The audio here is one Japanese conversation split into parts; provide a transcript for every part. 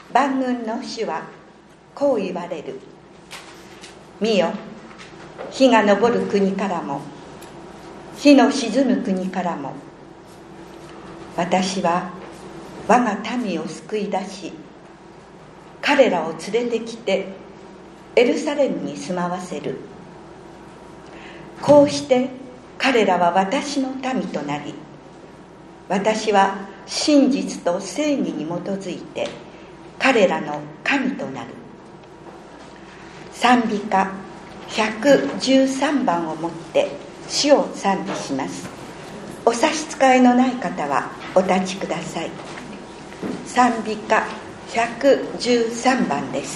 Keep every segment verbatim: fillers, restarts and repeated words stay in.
万軍の主はこう言われる。見よ、日が昇る国からも日の沈む国からも私は我が民を救い出し、彼らを連れてきてエルサレムに住まわせる。こうして彼らは私の民となり、私は真実と正義に基づいて彼らの神となる。賛美歌ひゃくじゅうさんばんをもって主を賛美します。お差し支えのない方はお立ちください。賛美歌ひゃくじゅうさんばんです。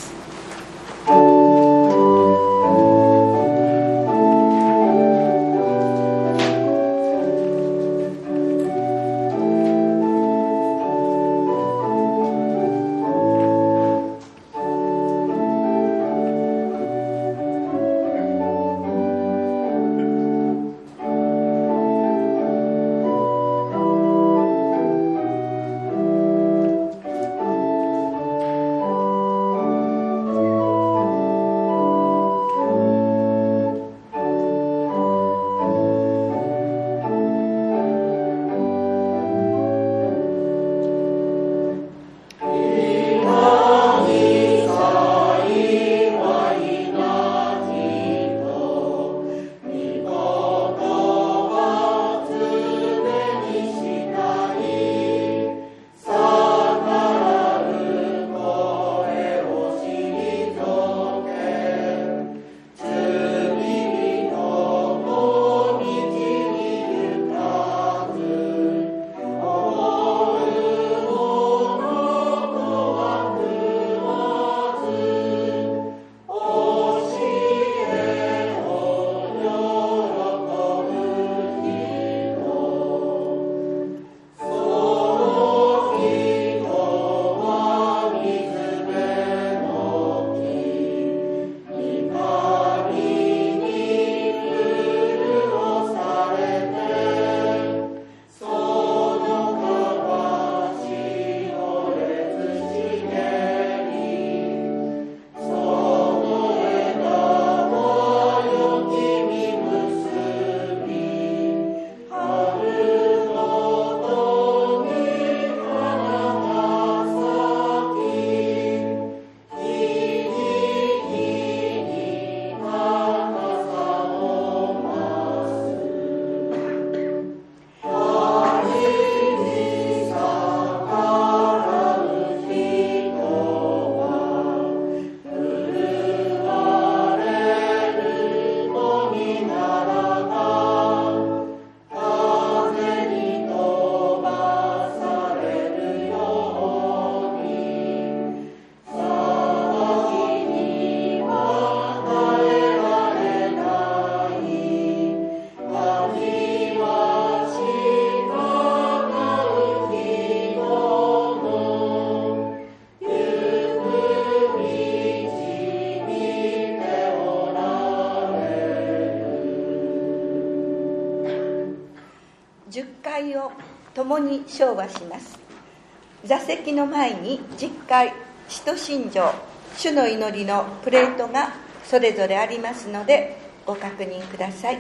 共に唱和します。座席の前に十回使徒信条主の祈りのプレートがそれぞれありますのでご確認ください。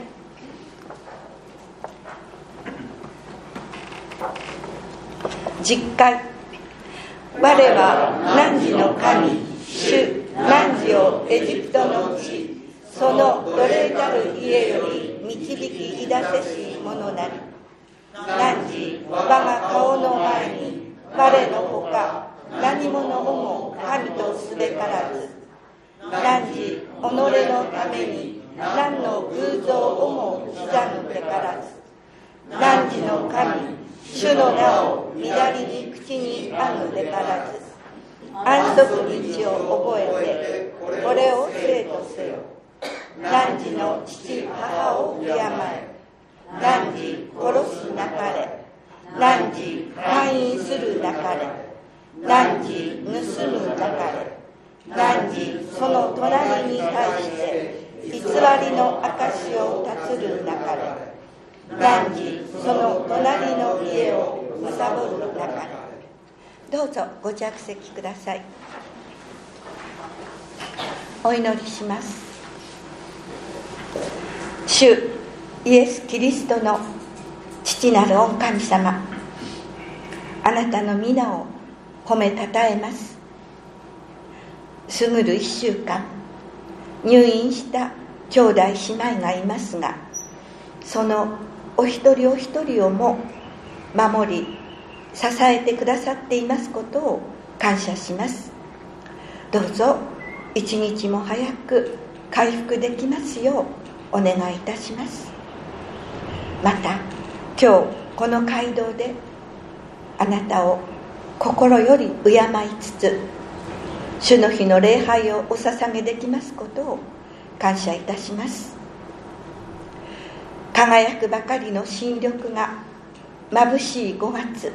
十回。我は汝の神主汝をエジプトの地その奴隷たる家より導きいだせし者なり。汝我が顔の前に我のほか何者をも神とすべからず。汝己のために何の偶像をも刻むべからず。汝の神主の名を乱りに口にあぐべからず。安息日を覚えてこれを聖とせよ。汝の父母を敬え。汝殺すなかれ。汝姦淫するなかれ。汝盗むなかれ。汝その隣に対して偽りの証を立つるなかれ。汝その隣の家を貪るなかれ。 どうぞご着席ください。お祈りします。主イエス・キリストの父なる御神様、あなたの皆を褒めたたえます。すぐる一週間入院した兄弟姉妹がいますが、そのお一人お一人をも守り支えてくださっていますことを感謝します。どうぞ一日も早く回復できますようお願いいたします。また今日この街道であなたを心より敬いつつ、主の日の礼拝をお捧げできますことを感謝いたします。輝くばかりの新緑が眩しいごがつ、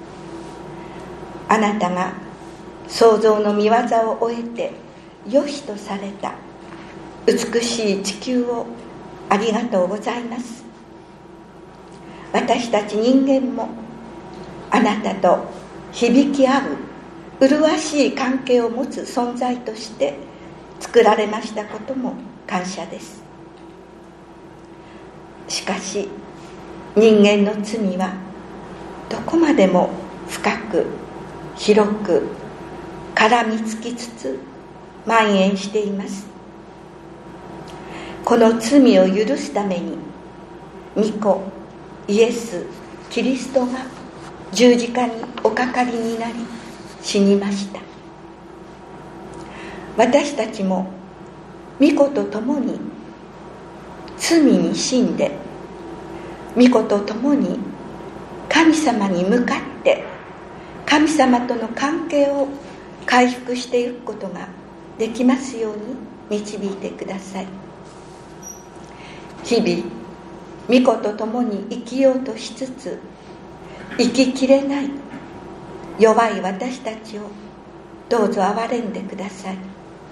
あなたが創造の御業を終えて良しとされた美しい地球をありがとうございます。私たち人間もあなたと響き合う麗しい関係を持つ存在として作られましたことも感謝です。しかし人間の罪はどこまでも深く広く絡みつきつつ蔓延しています。この罪を許すために御子イエス・キリストが十字架におかかりになり死にました。私たちも御子と共に罪に死んで、御子と共に神様に向かって神様との関係を回復していくことができますように導いてください。日々御子と共に生きようとしつつ生ききれない弱い私たちをどうぞ憐れんでください。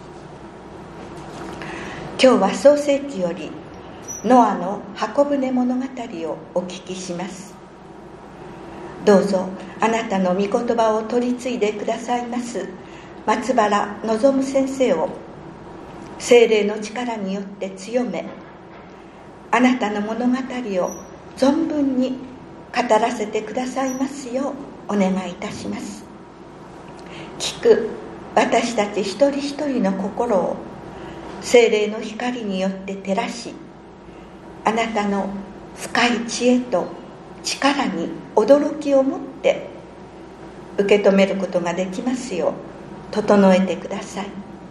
今日は創世記よりノアの箱舟物語をお聞きします。どうぞあなたの御言葉を取り継いでくださいます松原望先生を聖霊の力によって強め、あなたの物語を存分に語らせてくださいますようお願いいたします。聞く私たち一人一人の心を聖霊の光によって照らし、あなたの深い知恵と力に驚きを持って受け止めることができますよう整えてください。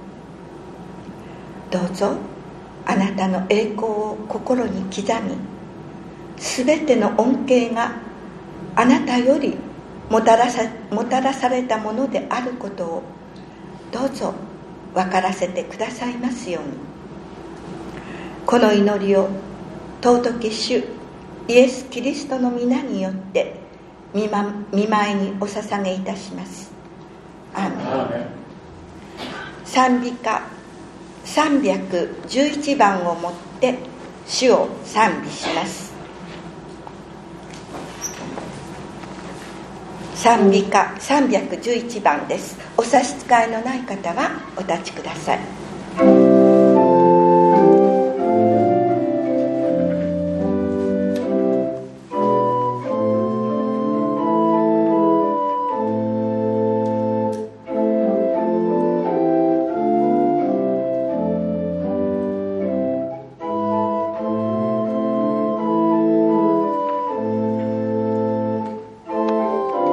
どうぞあなたの栄光を心に刻み、すべての恩恵があなたよりもたらさ、もたらされたものであることをどうぞ分からせてくださいますように。この祈りを尊き主イエス・キリストの皆によって御前にお捧げいたします。アーメン。賛美歌さんびゃくじゅういちばんをもって主を賛美します。賛美歌さんびゃくじゅういちばんです。お差し支えのない方はお立ちください。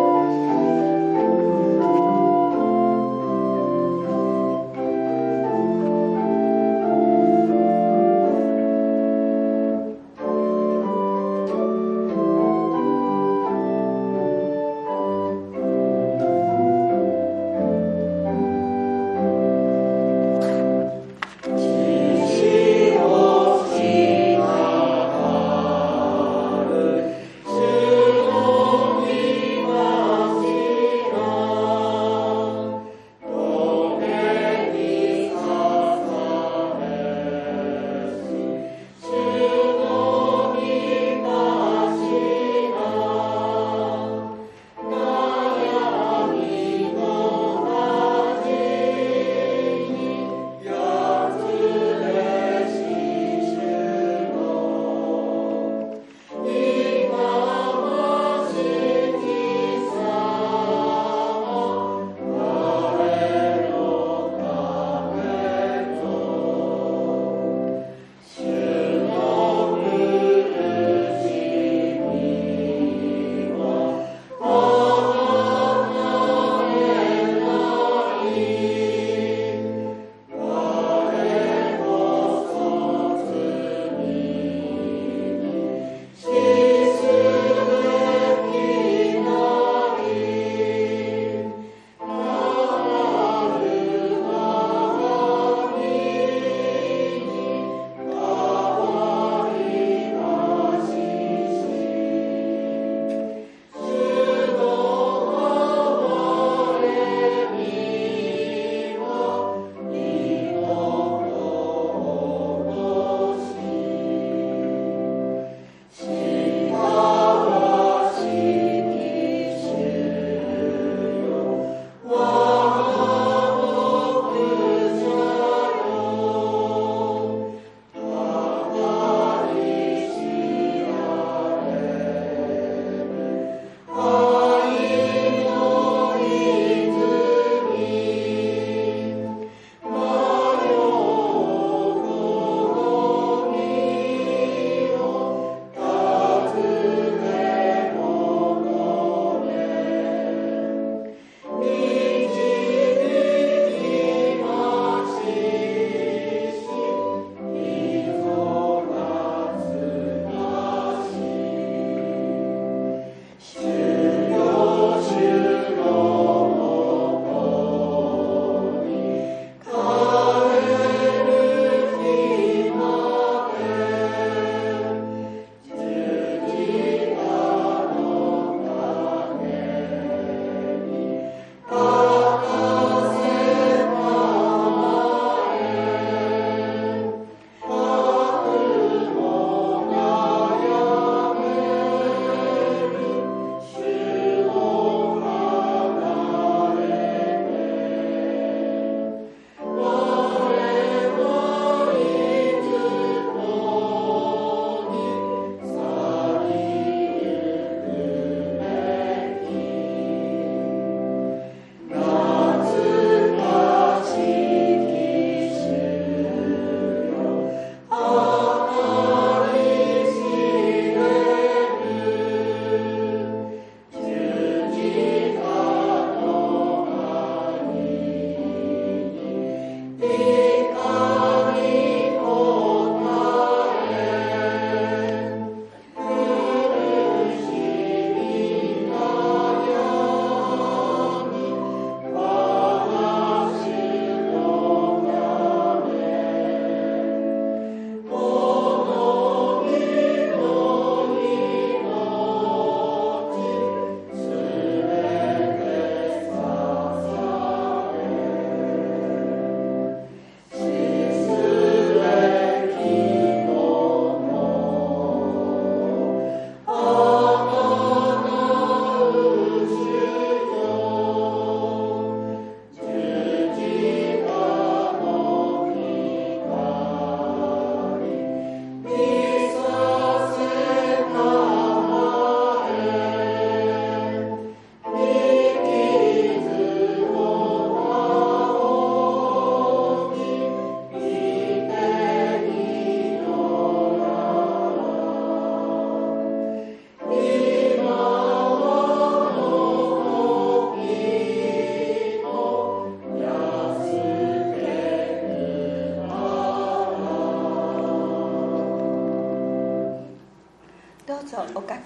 「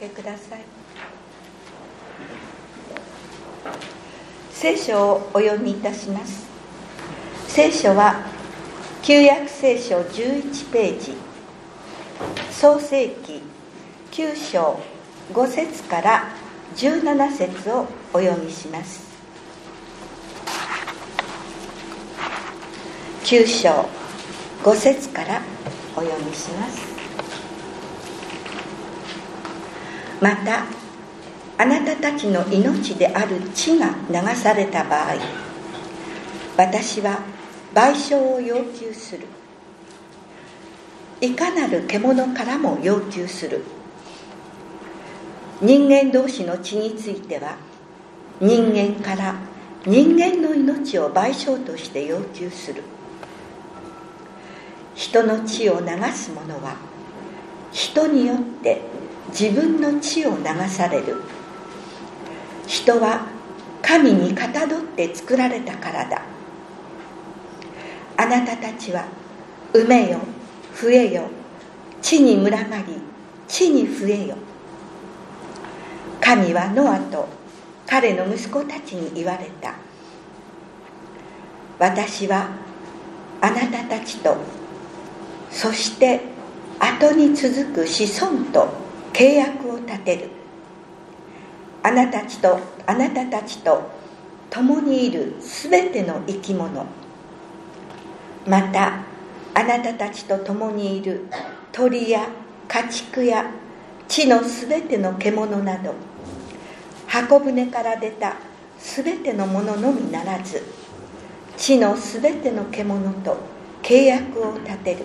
けください。聖書をお読みいたします。聖書は旧約聖書じゅういちページ、創世記きゅう章ご節からじゅうなな節をお読みします。きゅう章ご節からお読みします。またあなたたちの命である血が流された場合、私は賠償を要求する。いかなる獣からも要求する。人間同士の血については、人間から人間の命を賠償として要求する。人の血を流す者は、人によって自分の血を流される。人は神にかたどって作られたからだ。あなたたちは産めよ、増えよ、地に群がり、地に増えよ。神はノアと彼の息子たちに言われた。私はあなたたちと、そして後に続く子孫と契約を立てる。あなたたちとあなたたちと共にいるすべての生き物、またあなたたちと共にいる鳥や家畜や地のすべての獣など、箱舟から出たすべてのもののみならず、地のすべての獣と契約を立てる。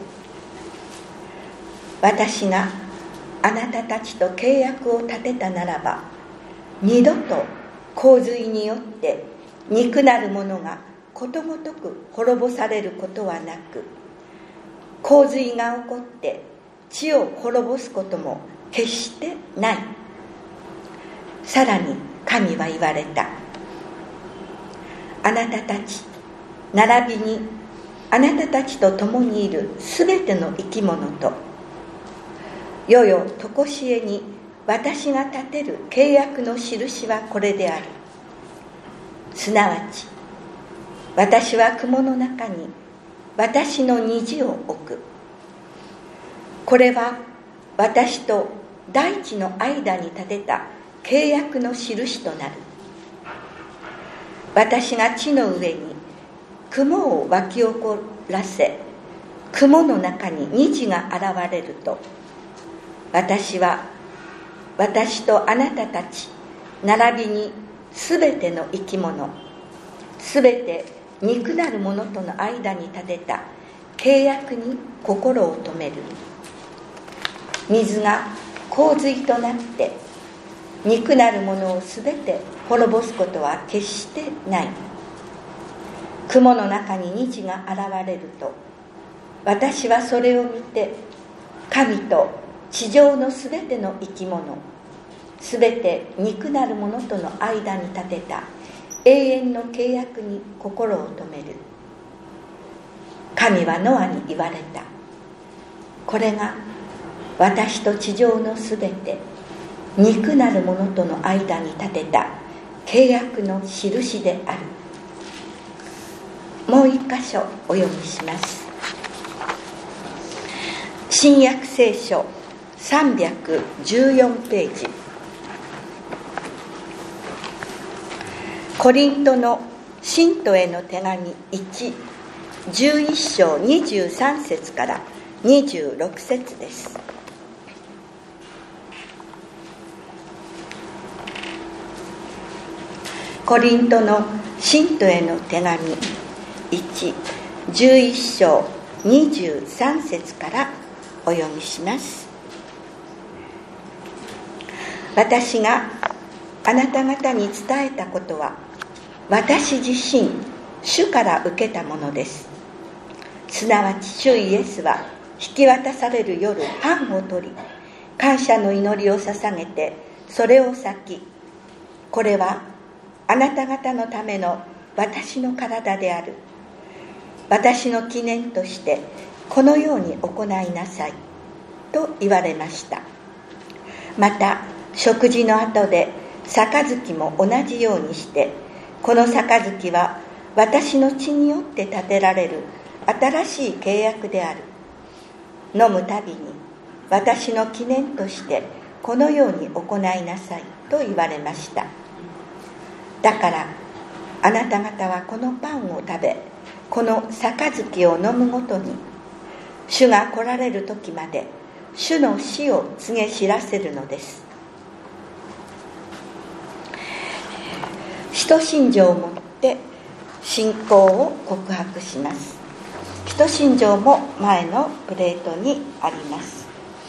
私があなたたちと契約を立てたならば、二度と洪水によって肉なるものがことごとく滅ぼされることはなく、洪水が起こって地を滅ぼすことも決してない。さらに神は言われた。あなたたち並びにあなたたちと共にいるすべての生き物と、世々とこしえに私が立てる契約の印はこれである。すなわち私は雲の中に私の虹を置く。これは私と大地の間に立てた契約の印となる。私が地の上に雲を湧き起こらせ、雲の中に虹が現れると、私は私とあなたたち並びにすべての生き物、すべて肉なるものとの間に立てた契約に心を留める。水が洪水となって肉なるものをすべて滅ぼすことは決してない。雲の中に虹が現れると、私はそれを見て、神と地上のすべての生き物、すべて肉なるものとの間に立てた永遠の契約に心を留める。神はノアに言われた。これが私と地上のすべて肉なるものとの間に立てた契約の印である。もう一箇所お読みします。新約聖書さんびゃくじゅうよんページ、コリントの信徒への手紙いち、じゅういっ章にじゅうさん節からにじゅうろく節です。コリントの信徒への手紙いち、じゅういっ章にじゅうさん節からお読みします。私があなた方に伝えたことは、私自身主から受けたものです。すなわち主イエスは引き渡される夜、パンを取り、感謝の祈りを捧げてそれを裂き、これはあなた方のための私の体である。私の記念としてこのように行いなさいと言われました。また食事の後で杯も同じようにして、この杯は私の血によって立てられる新しい契約である。飲むたびに私の記念としてこのように行いなさいと言われました。だからあなた方はこのパンを食べ、この杯を飲むごとに、主が来られる時まで主の死を告げ知らせるのです。使徒信条をもって信仰を告白します。使徒信条も前のプレートにあります。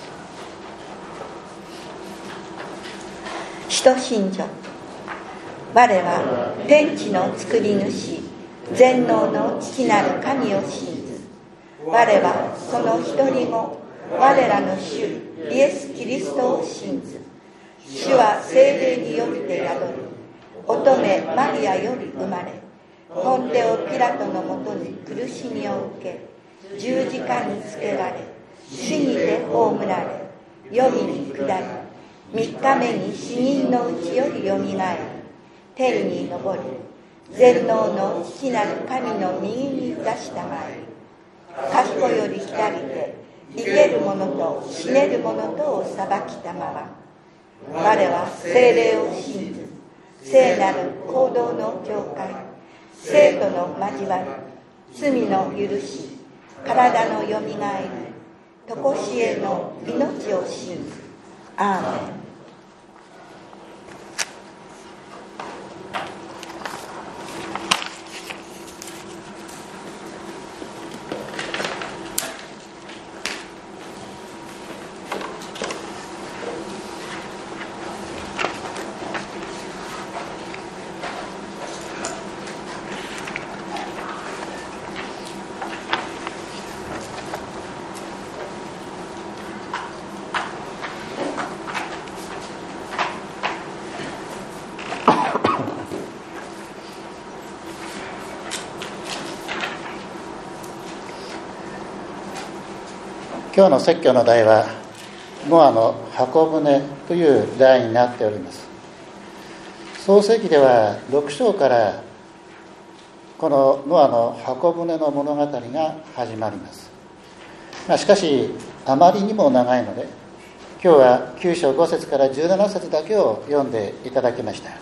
使徒信条。我は天地の作り主、全能の父なる神を信ず。我はその一人子、我らの主イエス・キリストを信ず。主は聖霊によって宿る。乙女マリアより生まれ、ポンテオ・ピラトのもとに苦しみを受け、十字架につけられ、死にて葬られ、黄泉に下り、三日目に死人のうちよりよみがえり、天に昇り、全能の父なる神の右に座したまえり、賢より来たりて、生ける者と死ねる者とを裁きたまま。我は聖霊を信ず、聖なる行動の教会、生徒の交わり、罪の許し、体のよみがえり、とこしえの命を信ず。アーメン。 今日の説教の題はノアの箱舟という題になっております。創世記ではろく章からこのノアの箱舟の物語が始まります。まあ、しかしあまりにも長いので今日はきゅう章ご節からじゅうなな節だけを読んでいただきました。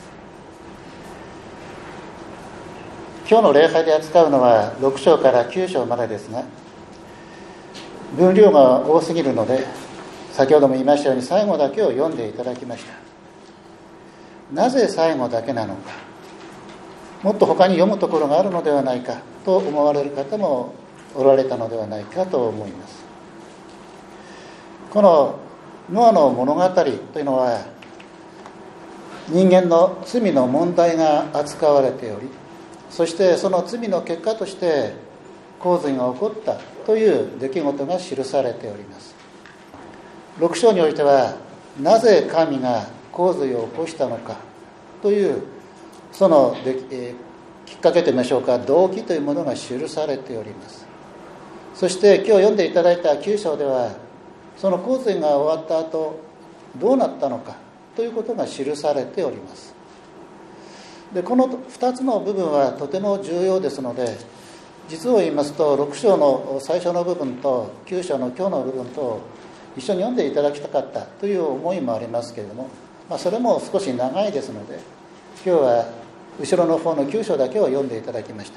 今日の礼拝で扱うのはろく章からきゅう章までですが、分量が多すぎるので先ほども言いましたように最後だけを読んでいただきました。なぜ最後だけなのか、もっと他に読むところがあるのではないかと思われる方もおられたのではないかと思います。このノアの物語というのは人間の罪の問題が扱われており、そしてその罪の結果として洪水が起こったという出来事が記されております。ろく章においてはなぜ神が洪水を起こしたのかというそので、えー、きっかけといいましょうか、動機というものが記されております。そして今日読んでいただいたきゅう章ではその洪水が終わった後どうなったのかということが記されております。でこのふたつの部分はとても重要ですので、実を言いますとろく章の最初の部分ときゅう章の今日の部分と一緒に読んでいただきたかったという思いもありますけれども、まあ、それも少し長いですので今日は後ろの方のきゅう章だけを読んでいただきました。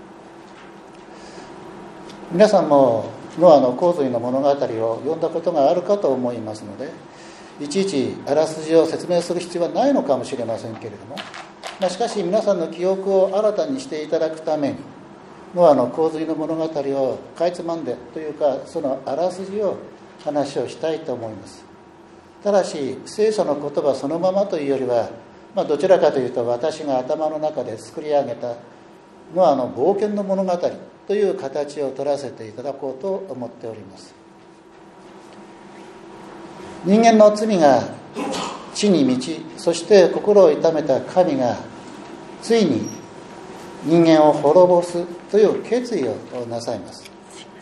皆さんもノアの洪水の物語を読んだことがあるかと思いますので、いちいちあらすじを説明する必要はないのかもしれませんけれども、まあ、しかし皆さんの記憶を新たにしていただくためにノアの洪水の物語をかいつまんでというかそのあらすじを話をしたいと思います。ただし聖書の言葉そのままというよりは、まあ、どちらかというと私が頭の中で作り上げたノアの冒険の物語という形を取らせていただこうと思っております。人間の罪が地に満ち、そして心を痛めた神がついに人間を滅ぼすという決意をなさいます。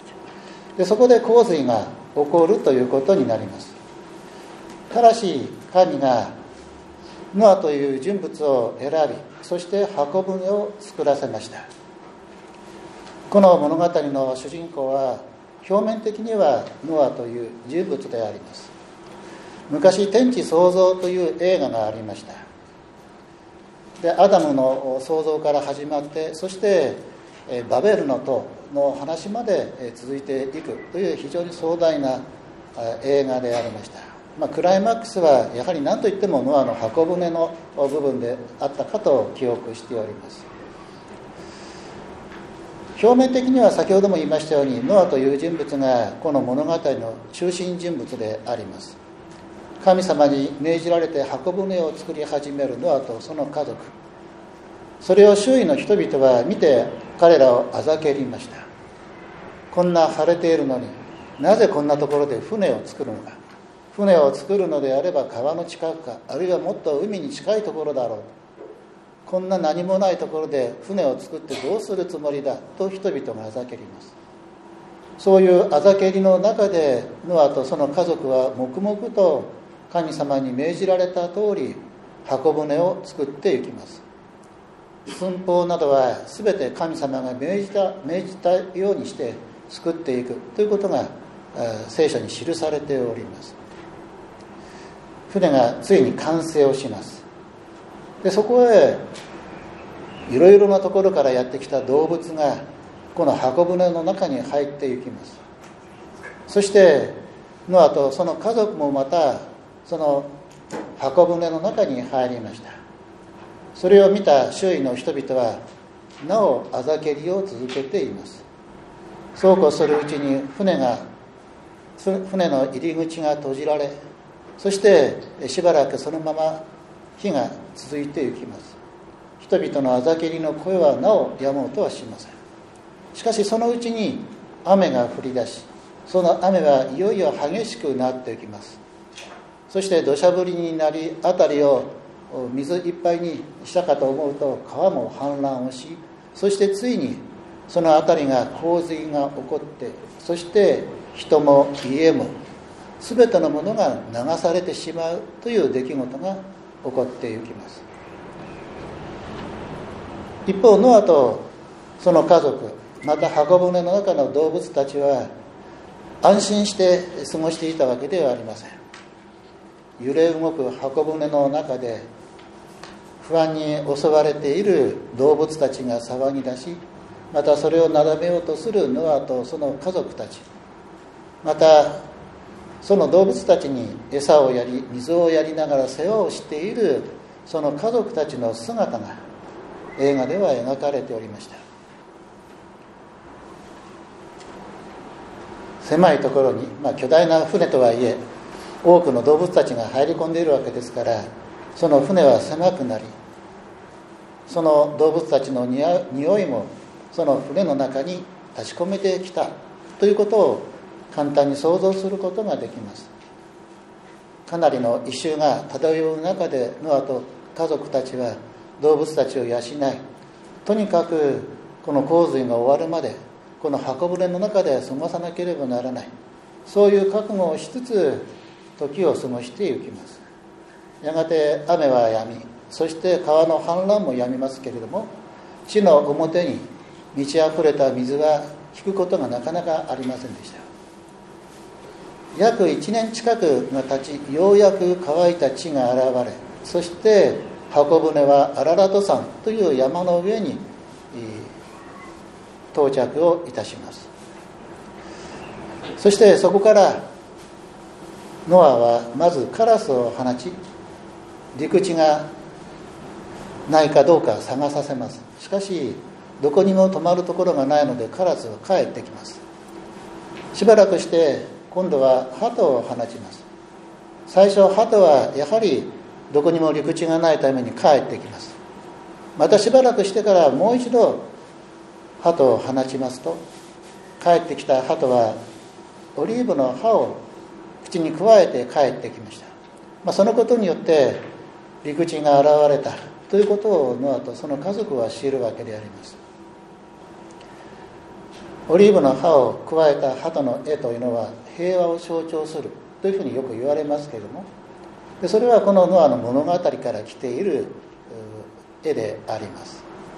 でそこで洪水が起こるということになります。ただし神がノアという人物を選び、そして箱舟を作らせました。この物語の主人公は表面的にはノアという人物であります。昔天地創造という映画がありました。でアダムの創造から始まって、そしてバベルの塔の話まで続いていくという非常に壮大な映画でありました。まあ、クライマックスはやはり何といってもノアの箱舟の部分であったかと記憶しております。表面的には先ほども言いましたように、ノアという人物がこの物語の中心人物であります。神様に命じられて箱舟を作り始めるノアとその家族、それを周囲の人々は見て彼らをあざけりました。こんな晴れているのになぜこんなところで船を作るのか。船を作るのであれば川の近くか、あるいはもっと海に近いところだろう。こんな何もないところで船を作ってどうするつもりだと人々があざけります。そういうあざけりの中でノアとその家族は黙々と神様に命じられた通り箱舟を作っていきます。寸法などは全て神様が命じた、命じたようにして作っていくということが聖書に記されております。船がついに完成をします。でそこへいろいろなところからやってきた動物がこの箱舟の中に入っていきます。そしてノアとその家族もまたその箱舟の中に入りました。それを見た周囲の人々はなおあざけりを続けています。そうこうするうちに船が船の入り口が閉じられ、そしてしばらくそのまま日が続いていきます。人々のあざけりの声はなお止もうとはしません。しかしそのうちに雨が降り出し、その雨はいよいよ激しくなっていきます。そして土砂降りになり、辺りを水いっぱいにしたかと思うと川も氾濫をし、そしてついにその辺りが洪水が起こって、そして人も家も全てのものが流されてしまうという出来事が起こっていきます。一方ノアとその家族、また箱舟の中の動物たちは安心して過ごしていたわけではありません。揺れ動く箱舟の中で不安に襲われている動物たちが騒ぎ出し、またそれをなだめようとするノアとその家族たち、またその動物たちに餌をやり水をやりながら世話をしているその家族たちの姿が映画では描かれておりました。狭いところに、まあ、巨大な船とはいえ多くの動物たちが入り込んでいるわけですから、その船は狭くなり、その動物たちの匂いもその船の中に立ち込めてきたということを簡単に想像することができます。かなりの異臭が漂う中でノアと家族たちは動物たちを養い、とにかくこの洪水が終わるまでこの箱舟の中で過ごさなければならない、そういう覚悟をしつつ時を過ごしていきます。やがて雨は止み、そして川の氾濫も止みますけれども、地の表に満ち溢れた水は引くことがなかなかありませんでした。約いちねん近くが経ち、ようやく乾いた地が現れ、そして箱舟はアララト山という山の上に到着をいたします。そしてそこからノアはまずカラスを放ち、陸地がないかどうか探させます。しかしどこにも止まるところがないのでカラスは帰ってきます。しばらくして今度は鳩を放ちます。最初鳩はやはりどこにも陸地がないために帰ってきます。またしばらくしてからもう一度鳩を放ちますと、帰ってきた鳩はオリーブの葉を口にくわえて帰ってきました。まあ、そのことによって陸地が現れたということをノアとその家族は知るわけであります。オリーブの葉をくわえた鳩の絵というのは平和を象徴するというふうによく言われますけれども、 でそれはこのノアの物語から来ている絵であります。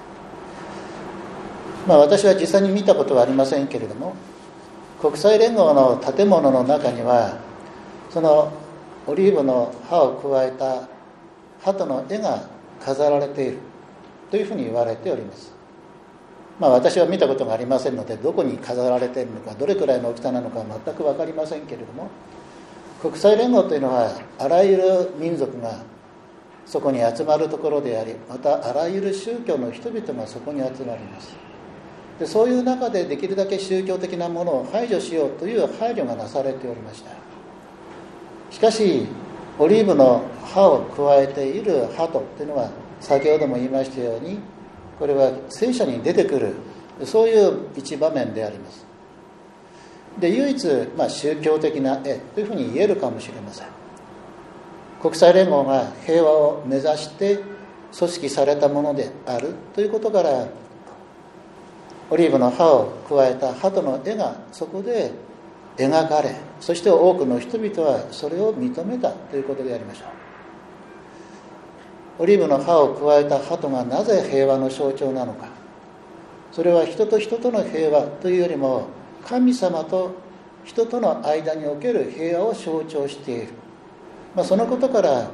まあ、私は実際に見たことはありませんけれども、国際連合の建物の中にはそのオリーブの葉を加えた鳩の絵が飾られているというふうに言われております。まあ、私は見たことがありませんので、どこに飾られているのか、どれくらいの大きさなのかは全く分かりませんけれども、国際連合というのはあらゆる民族がそこに集まるところであり、またあらゆる宗教の人々がそこに集まります。でそういう中でできるだけ宗教的なものを排除しようという配慮がなされておりました。しかしオリーブの葉を加えている鳩というのは、先ほども言いましたように、これは聖書に出てくるそういう一場面であります。で唯一、まあ、宗教的な絵というふうに言えるかもしれません。国際連合が平和を目指して組織されたものであるということから、オリーブの葉を加えた鳩の絵がそこで描かれ、そして多くの人々はそれを認めたということでありましょう。オリーブの葉を加えた鳩がなぜ平和の象徴なのか。それは人と人との平和というよりも、神様と人との間における平和を象徴している。まあ、そのことから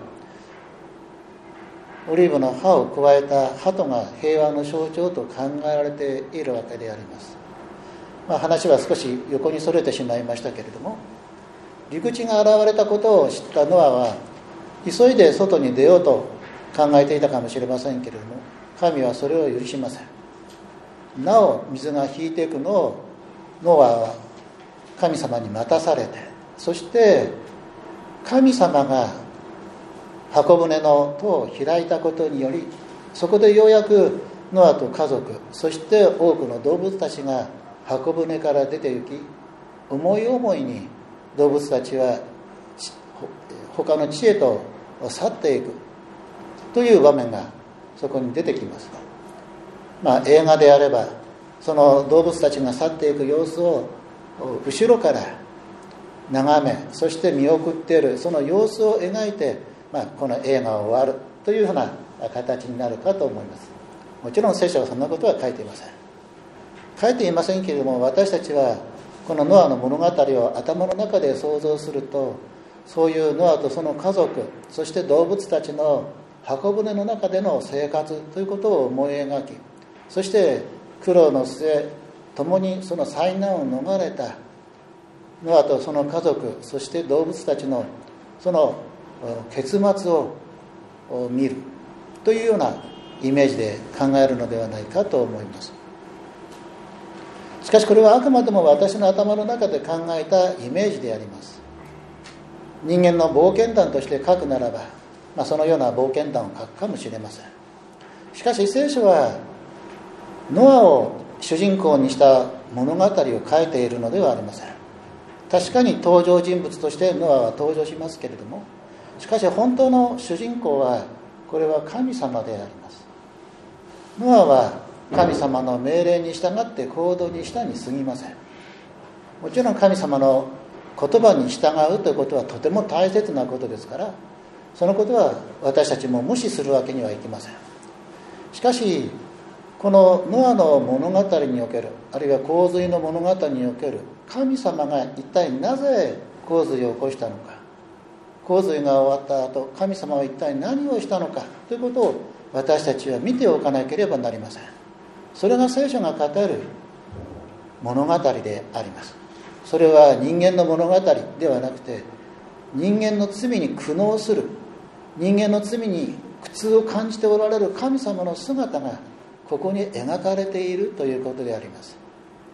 オリーブの葉を加えた鳩が平和の象徴と考えられているわけであります。まあ、話は少し横にそれてしまいましたけれども、陸地が現れたことを知ったノアは急いで外に出ようと考えていたかもしれませんけれども、神はそれを許しません。なお水が引いていくのをノアは神様に待たされて、そして神様が箱舟の戸を開いたことにより、そこでようやくノアと家族、そして多くの動物たちが箱舟から出て行き、思い思いに動物たちは他の地へと去っていくという場面がそこに出てきます。まあ、映画であればその動物たちが去っていく様子を後ろから眺め、そして見送っているその様子を描いて、まあ、この映画は終わるというふうな形になるかと思います。もちろん聖書はそんなことは書いていません。書いていませんけれども、私たちはこのノアの物語を頭の中で想像すると、そういうノアとその家族、そして動物たちの箱舟の中での生活ということを思い描き、そして苦労の末共にその災難を逃れたノアとその家族、そして動物たちのその結末を見るというようなイメージで考えるのではないかと思います。しかしこれはあくまでも私の頭の中で考えたイメージであります。人間の冒険談として書くならば、まあ、そのような冒険談を書くかもしれません。しかし聖書はノアを主人公にした物語を書いているのではありません。確かに登場人物としてノアは登場しますけれども、しかし本当の主人公はこれは神様であります。ノアは神様の命令に従って行動にしたに過ぎません。もちろん神様の言葉に従うということはとても大切なことですから、そのことは私たちも無視するわけにはいきません。しかしこのノアの物語における、あるいは洪水の物語における神様が一体なぜ洪水を起こしたのか、洪水が終わった後神様は一体何をしたのかということを私たちは見ておかなければなりません。それが聖書が語る物語であります。それは人間の物語ではなくて、人間の罪に苦悩する、人間の罪に苦痛を感じておられる神様の姿がここに描かれているということであります。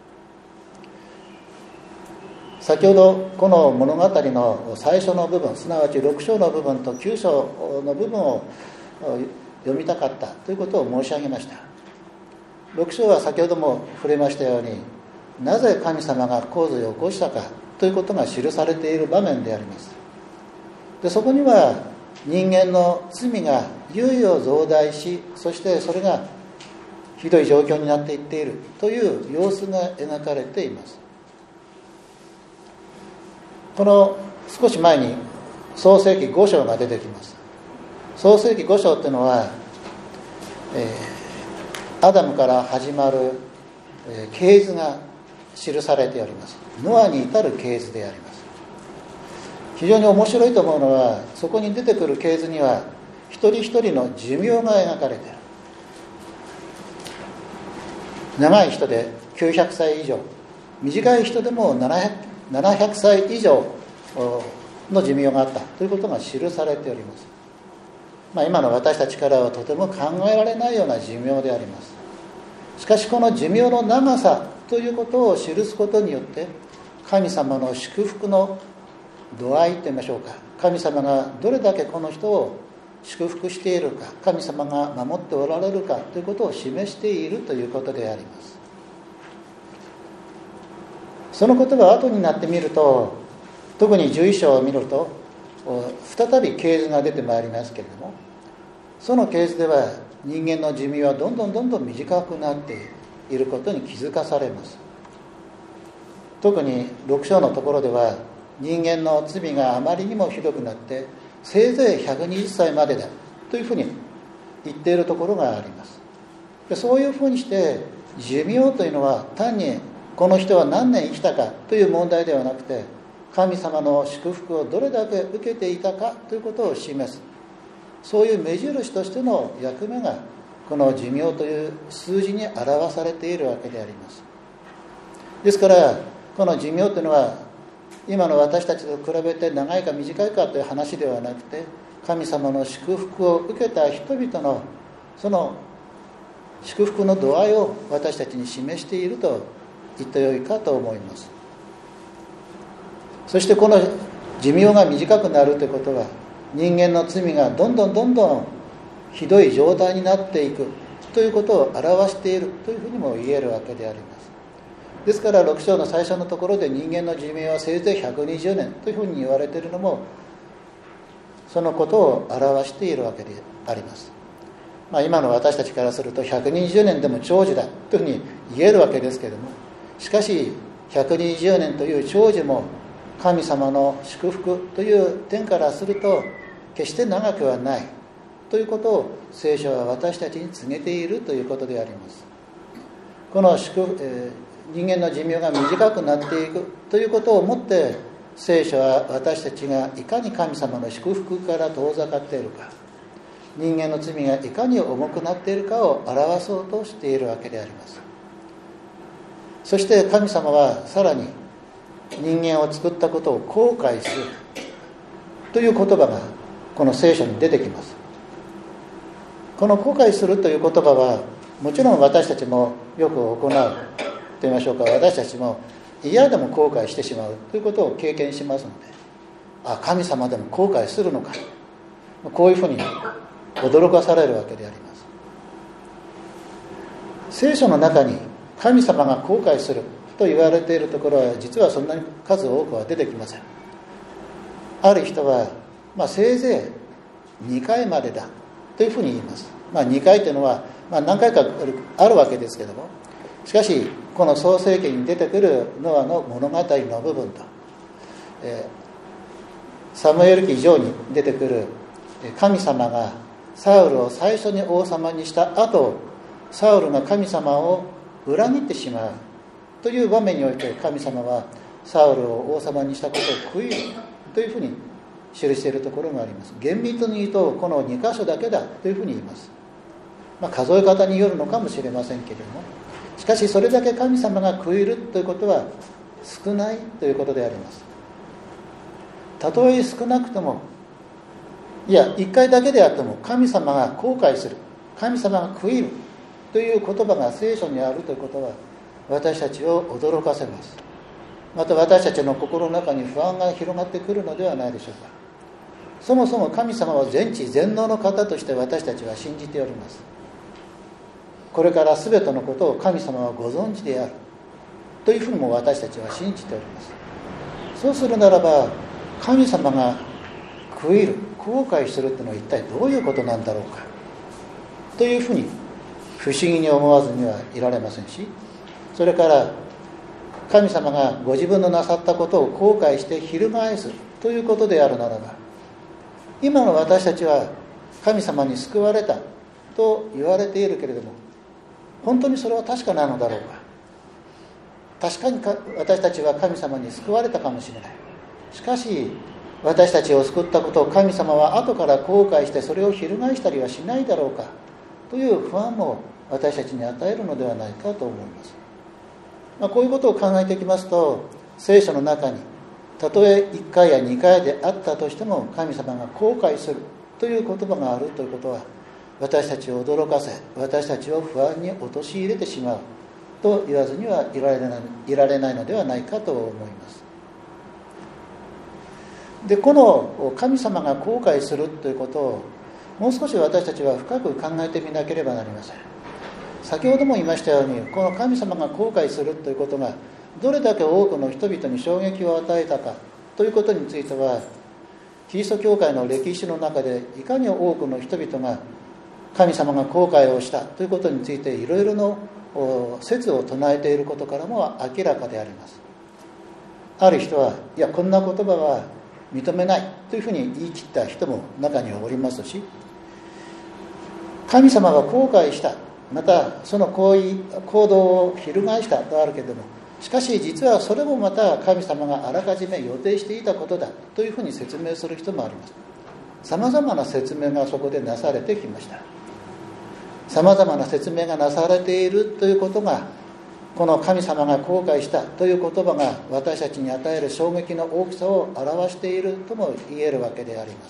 先ほどこの物語の最初の部分、すなわちろく章の部分ときゅう章の部分を読みたかったということを申し上げました。ろく章は先ほども触れましたように、なぜ神様が洪水を起こしたかということが記されている場面であります。でそこには人間の罪が猶予増大し、そしてそれがひどい状況になっていっているという様子が描かれています。この少し前に創世記ご章が出てきます。創世記ご章というのは、えー、アダムから始まる、えー、系図が記されております。ノアに至る系図であります。非常に面白いと思うのは、そこに出てくる系図には一人一人の寿命が描かれている。長い人できゅうひゃくさい以上、短い人でもななひゃくさい以上の寿命があったということが記されております。まあ、今の私たちからはとても考えられないような寿命であります。しかしこの寿命の長さということを記すことによって、神様の祝福の度合いと言いましょうか、神様がどれだけこの人を祝福しているか、神様が守っておられるかということを示しているということであります。そのことが後になってみると、特にじゅういっ章を見ると再び系図が出てまいりますけれども、その系図では人間の寿命はどんどんどんどん短くなっていることに気づかされます。特にろく章のところでは、人間の罪があまりにもひどくなってせいぜいひゃくにじゅっさいまでだというふうに言っているところがあります。でそういうふうにして寿命というのは単にこの人は何年生きたかという問題ではなくて、神様の祝福をどれだけ受けていたかということを示す、そういう目印としての役目がこの寿命という数字に表されているわけであります。ですからこの寿命というのは今の私たちと比べて長いか短いかという話ではなくて、神様の祝福を受けた人々のその祝福の度合いを私たちに示していると言ってよいかと思います。そしてこの寿命が短くなるということは、人間の罪がどんどんどんどんひどい状態になっていくということを表しているというふうにも言えるわけであります。ですからろく章の最初のところで人間の寿命はせいぜいひゃくにじゅうねんというふうに言われているのも、そのことを表しているわけであります。まあ、今の私たちからするとひゃくにじゅうねんでも長寿だというふうに言えるわけですけれども、しかしひゃくにじゅうねんという長寿も神様の祝福という点からすると決して長くはないということを聖書は私たちに告げているということであります。この祝福、えー人間の寿命が短くなっていくということをもって、聖書は私たちがいかに神様の祝福から遠ざかっているか、人間の罪がいかに重くなっているかを表そうとしているわけであります。そして神様はさらに人間を作ったことを後悔するという言葉がこの聖書に出てきます。この後悔するという言葉はもちろん私たちもよく行うと言いましょうか、私たちも嫌でも後悔してしまうということを経験しますので、あ、神様でも後悔するのか、こういうふうに驚かされるわけであります。聖書の中に神様が後悔すると言われているところは実はそんなに数多くは出てきません。ある人は、まあ、せいぜいにかいまでだというふうに言います。まあ、にかいというのは、まあ、何回かあるわけですけれども、しかしこの創世記に出てくるノアの物語の部分と、えー、サムエル記上に出てくる神様がサウルを最初に王様にした後、サウルが神様を裏切ってしまうという場面において、神様はサウルを王様にしたことを悔いるというふうに記しているところがあります。厳密に言うとこのに箇所だけだというふうに言います。まあ、数え方によるのかもしれませんけれども、しかしそれだけ神様が悔いるということは少ないということであります。たとえ少なくとも、いや一回だけであっても神様が後悔する、神様が悔いるという言葉が聖書にあるということは私たちを驚かせます。また私たちの心の中に不安が広がってくるのではないでしょうか。そもそも神様は全知全能の方として私たちは信じております。これから全てのことを神様はご存知であるというふうにも私たちは信じております。そうするならば、神様が悔いる、後悔するというのは一体どういうことなんだろうかというふうに不思議に思わずにはいられませんし、それから神様がご自分のなさったことを後悔して翻すということであるならば、 今の私たちは神様に救われたと言われているけれども、本当にそれは確かなのだろうか。確かに私たちは神様に救われたかもしれない。しかし私たちを救ったことを神様は後から後悔してそれを翻したりはしないだろうかという不安も私たちに与えるのではないかと思います。まあ、こういうことを考えていきますと、聖書の中にたとえいっかいやにかいであったとしても神様が後悔するという言葉があるということは、私たちを驚かせ、私たちを不安に陥れてしまうと言わずにはいられない、いられないのではないかと思います。で、この神様が後悔するということをもう少し私たちは深く考えてみなければなりません。先ほども言いましたように、この神様が後悔するということがどれだけ多くの人々に衝撃を与えたかということについては、キリスト教会の歴史の中でいかに多くの人々が神様が後悔をしたということについていろいろの説を唱えていることからも明らかであります。ある人は、いや、こんな言葉は認めないというふうに言い切った人も中にはおりますし、神様が後悔した、またその行為行動を翻したとあるけれども、しかし実はそれもまた神様があらかじめ予定していたことだというふうに説明する人もあります。さまざまな説明がそこでなされてきました。さまざまな説明がなされているということが、この神様が後悔したという言葉が私たちに与える衝撃の大きさを表しているとも言えるわけであります。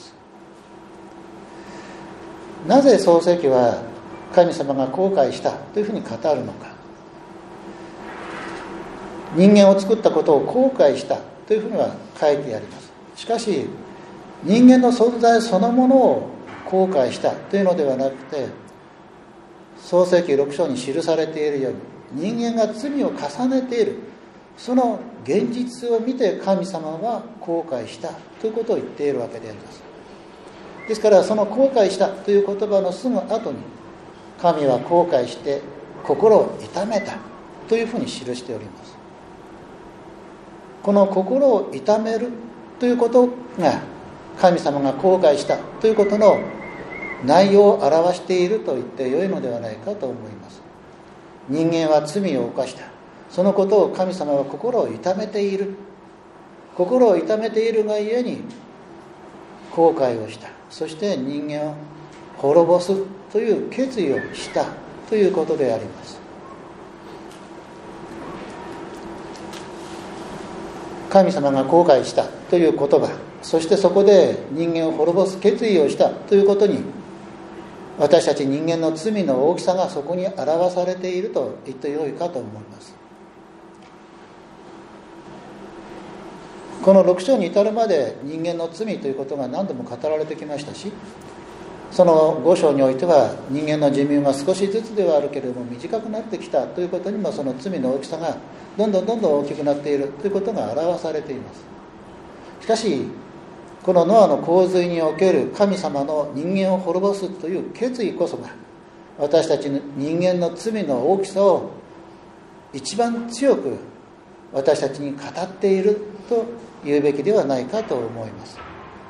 なぜ創世記は神様が後悔したというふうに語るのか。人間を作ったことを後悔したというふうには書いてあります。しかし人間の存在そのものを後悔したというのではなくて、創世記ろく章に記されているように、人間が罪を重ねているその現実を見て神様は後悔したということを言っているわけであります。ですからその後悔したという言葉のすぐ後に、神は後悔して心を痛めたというふうに記しております。この心を痛めるということが神様が後悔したということの内容を表していると言ってよいのではないかと思います。人間は罪を犯した、そのことを神様は心を痛めている、心を痛めているがゆえに後悔をした、そして人間を滅ぼすという決意をしたということであります。神様が後悔したという言葉、そしてそこで人間を滅ぼす決意をしたということに、私たち人間の罪の大きさがそこに表されていると言ってよいかと思います。このろく章に至るまで人間の罪ということが何度も語られてきましたし、そのご章においては人間の寿命が少しずつではあるけれども短くなってきたということにも、その罪の大きさがどんどんどんどん大きくなっているということが表されています。しかしこのノアの洪水における神様の人間を滅ぼすという決意こそが、私たちの人間の罪の大きさを一番強く私たちに語っていると言うべきではないかと思います。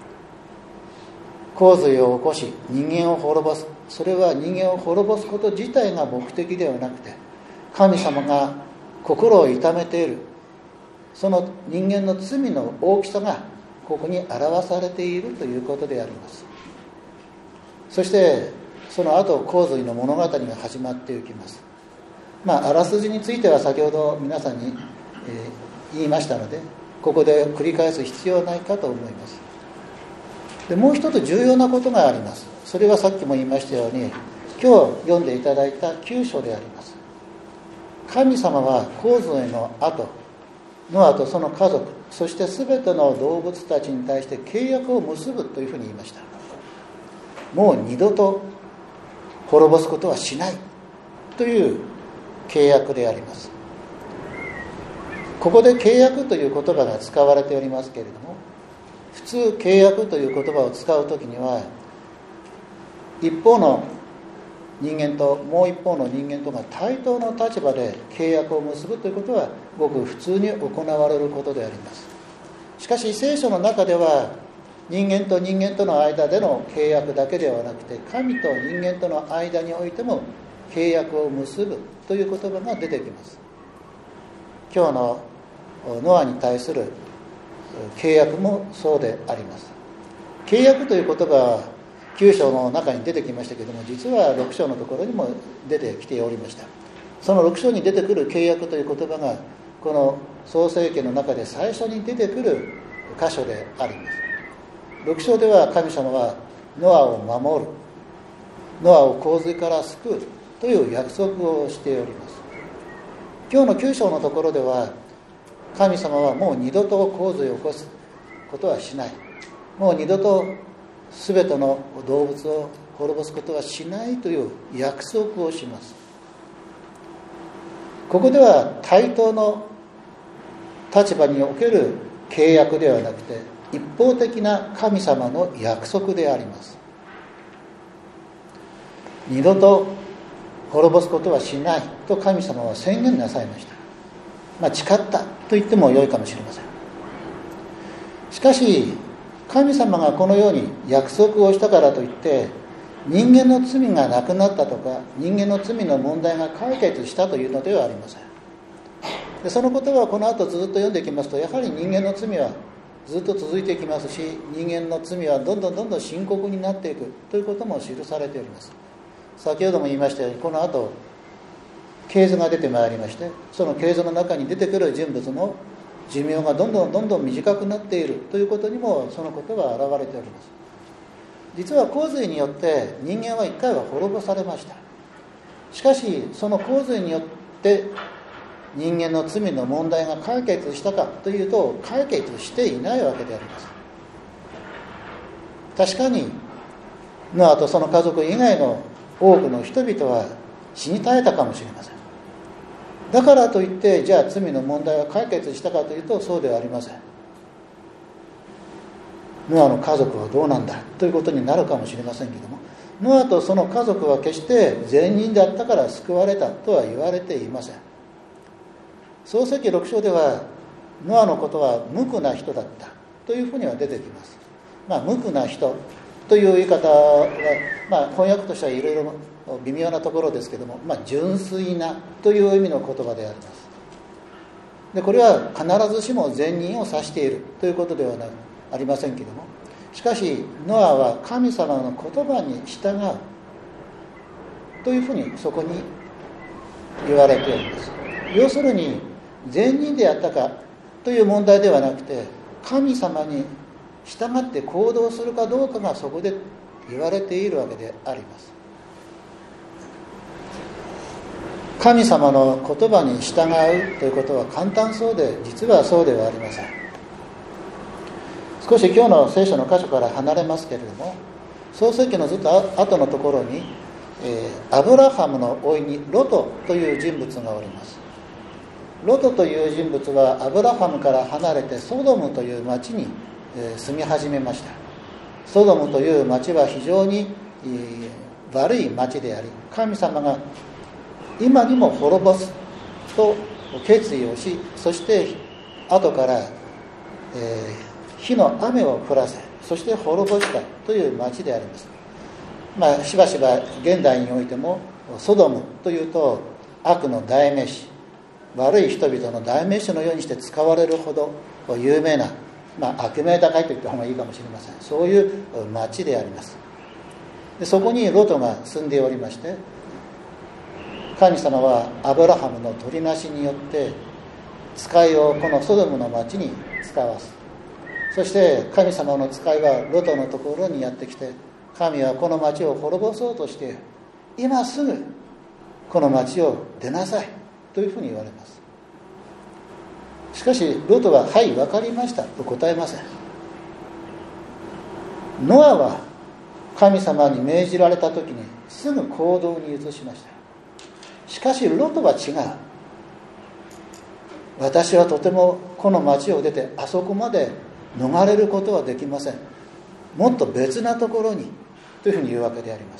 洪水を起こし人間を滅ぼす、それは人間を滅ぼすこと自体が目的ではなくて、神様が心を痛めているその人間の罪の大きさがここに表されているということであります。そしてその後洪水の物語が始まっていきます。まああらすじについては先ほど皆さんに、えー、言いましたので、ここで繰り返す必要はないかと思います。でもう一つ重要なことがあります。それはさっきも言いましたように、今日読んでいただいたきゅう章であります。神様は洪水の後、ノアとその家族、そして全ての動物たちに対して契約を結ぶというふうに言いました。もう二度と滅ぼすことはしないという契約であります。ここで契約という言葉が使われておりますけれども、普通契約という言葉を使うときには、一方の人間ともう一方の人間とが対等の立場で契約を結ぶということはごく普通に行われることであります。しかし聖書の中では、 人間と人間との間での契約だけではなくて、神と人間との間においても契約を結ぶという言葉が出てきます。今日のノアに対する契約もそうであります。契約という言葉はきゅう章の中に出てきましたけれども、実はろく章のところにも出てきておりました。そのろく章に出てくる契約という言葉がこの創世記の中で最初に出てくる箇所であります。ろく章では神様はノアを守る、ノアを洪水から救うという約束をしております。今日のきゅう章のところでは、神様はもう二度と洪水を起こすことはしない、もう二度と全ての動物を滅ぼすことはしないという約束をします。ここでは対等の立場における契約ではなくて、一方的な神様の約束であります。二度と滅ぼすことはしないと神様は宣言なさいました。まあ、誓ったと言っても良いかもしれません。しかし神様がこのように約束をしたからといって人間の罪がなくなったとか、人間の罪の問題が解決したというのではありません。でそのことはこの後ずっと読んでいきますと、やはり人間の罪はずっと続いていきますし、人間の罪はどんどんどんどん深刻になっていくということも記されております。先ほども言いましたように、この後系図が出てまいりまして、その系図の中に出てくる人物の寿命がどんどんどんどん短くなっているということにもそのことが現れております。実は洪水によって人間は一回は滅ぼされました。しかしその洪水によって人間の罪の問題が解決したかというと、解決していないわけであります。確かにノアとその家族以外の多くの人々は死に絶えたかもしれません。だからといってじゃあ罪の問題は解決したかというと、そうではありません。ノアの家族はどうなんだということになるかもしれませんけれども、ノアとその家族は決して善人であったから救われたとは言われていません。創世記ろく章ではノアのことは無垢な人だったというふうには出てきます。まあ、無垢な人という言い方は、まあ、翻訳としてはいろいろ微妙なところですけども、まあ、純粋なという意味の言葉であります。でこれは必ずしも善人を指しているということではなありませんけども、しかしノアは神様の言葉に従うというふうにそこに言われております。要するに善人であったかという問題ではなくて、神様に従って行動するかどうかがそこで言われているわけであります。神様の言葉に従うということは簡単そうで、実はそうではありません。少し今日の聖書の箇所から離れますけれども、創世記のずっと後のところに、えー、アブラハムの甥にロトという人物がおります。ロトという人物はアブラハムから離れてソドムという町に、えー、住み始めました。ソドムという町は非常に、えー、悪い町であり、神様が今にも滅ぼすと決意をし、そして後から、えー、火の雨を降らせ、そして滅ぼしたという町であります。まあ、しばしば現代においてもソドムというと悪の代名詞、悪い人々の代名詞のようにして使われるほど有名な、まあ、悪名高いと言った方がいいかもしれません。そういう町であります。でそこにロトが住んでおりまして、神様はアブラハムの取りなしによって使いをこのソドムの町に使わす。そして神様の使いはロトのところにやってきて、神はこの町を滅ぼそうとして今すぐこの町を出なさいというふうに言われます。しかしロトははい分かりましたと答えません。ノアは神様に命じられた時にすぐ行動に移しました。しかしロトは違う。私はとてもこの町を出てあそこまで逃れることはできません。もっと別なところにというふうに言うわけであります。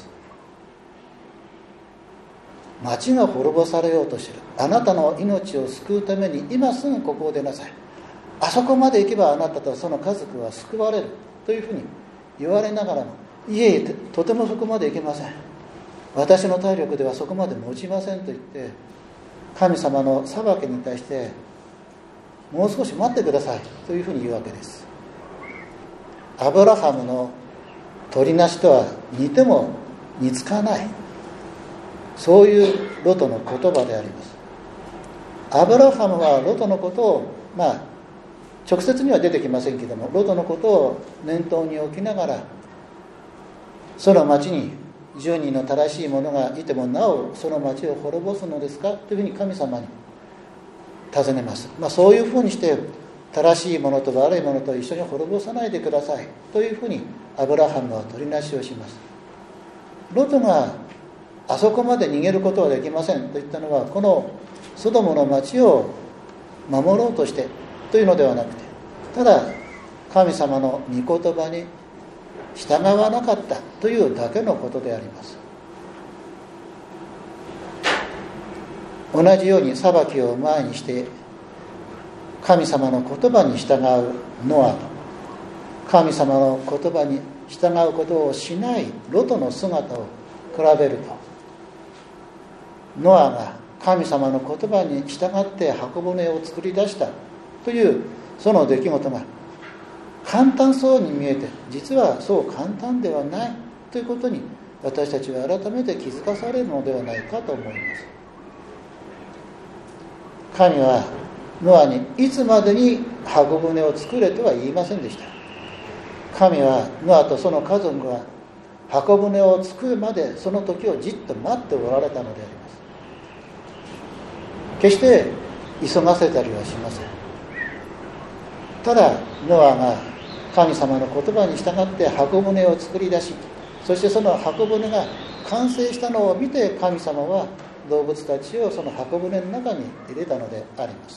町が滅ぼされようとしている。あなたの命を救うために今すぐここを出なさい。あそこまで行けばあなたとその家族は救われるというふうに言われながらも、いえいえ、とてもそこまでいけません、私の体力ではそこまで持ちませんと言って、神様の裁きに対してもう少し待ってくださいというふうに言うわけです。アブラハムの取りなしとは似ても似つかない、そういうロトの言葉であります。アブラハムはロトのことを、まあ直接には出てきませんけれども、ロトのことを念頭に置きながら、その町にじゅうにんの正しい者がいてもなおその町を滅ぼすのですかというふうに神様に尋ねます。まあ、そういうふうにして正しい者と悪い者と一緒に滅ぼさないでくださいというふうにアブラハムは取りなしをします。ロトがあそこまで逃げることはできませんと言ったのは、このソドムの町を守ろうとしてというのではなくて、ただ神様の御言葉に従わなかったというだけのことであります。同じように裁きを前にして神様の言葉に従うノアと、神様の言葉に従うことをしないロトの姿を比べると、ノアが神様の言葉に従って箱舟を作り出したというその出来事が簡単そうに見えて、実はそう簡単ではないということに私たちは改めて気づかされるのではないかと思います。神はノアにいつまでに箱舟を作れとは言いませんでした。神はノアとその家族が箱舟を作るまでその時をじっと待っておられたのであります。決して急がせたりはしません。ただノアが神様の言葉に従って箱舟を作り出し、そしてその箱舟が完成したのを見て、神様は動物たちをその箱舟の中に入れたのであります。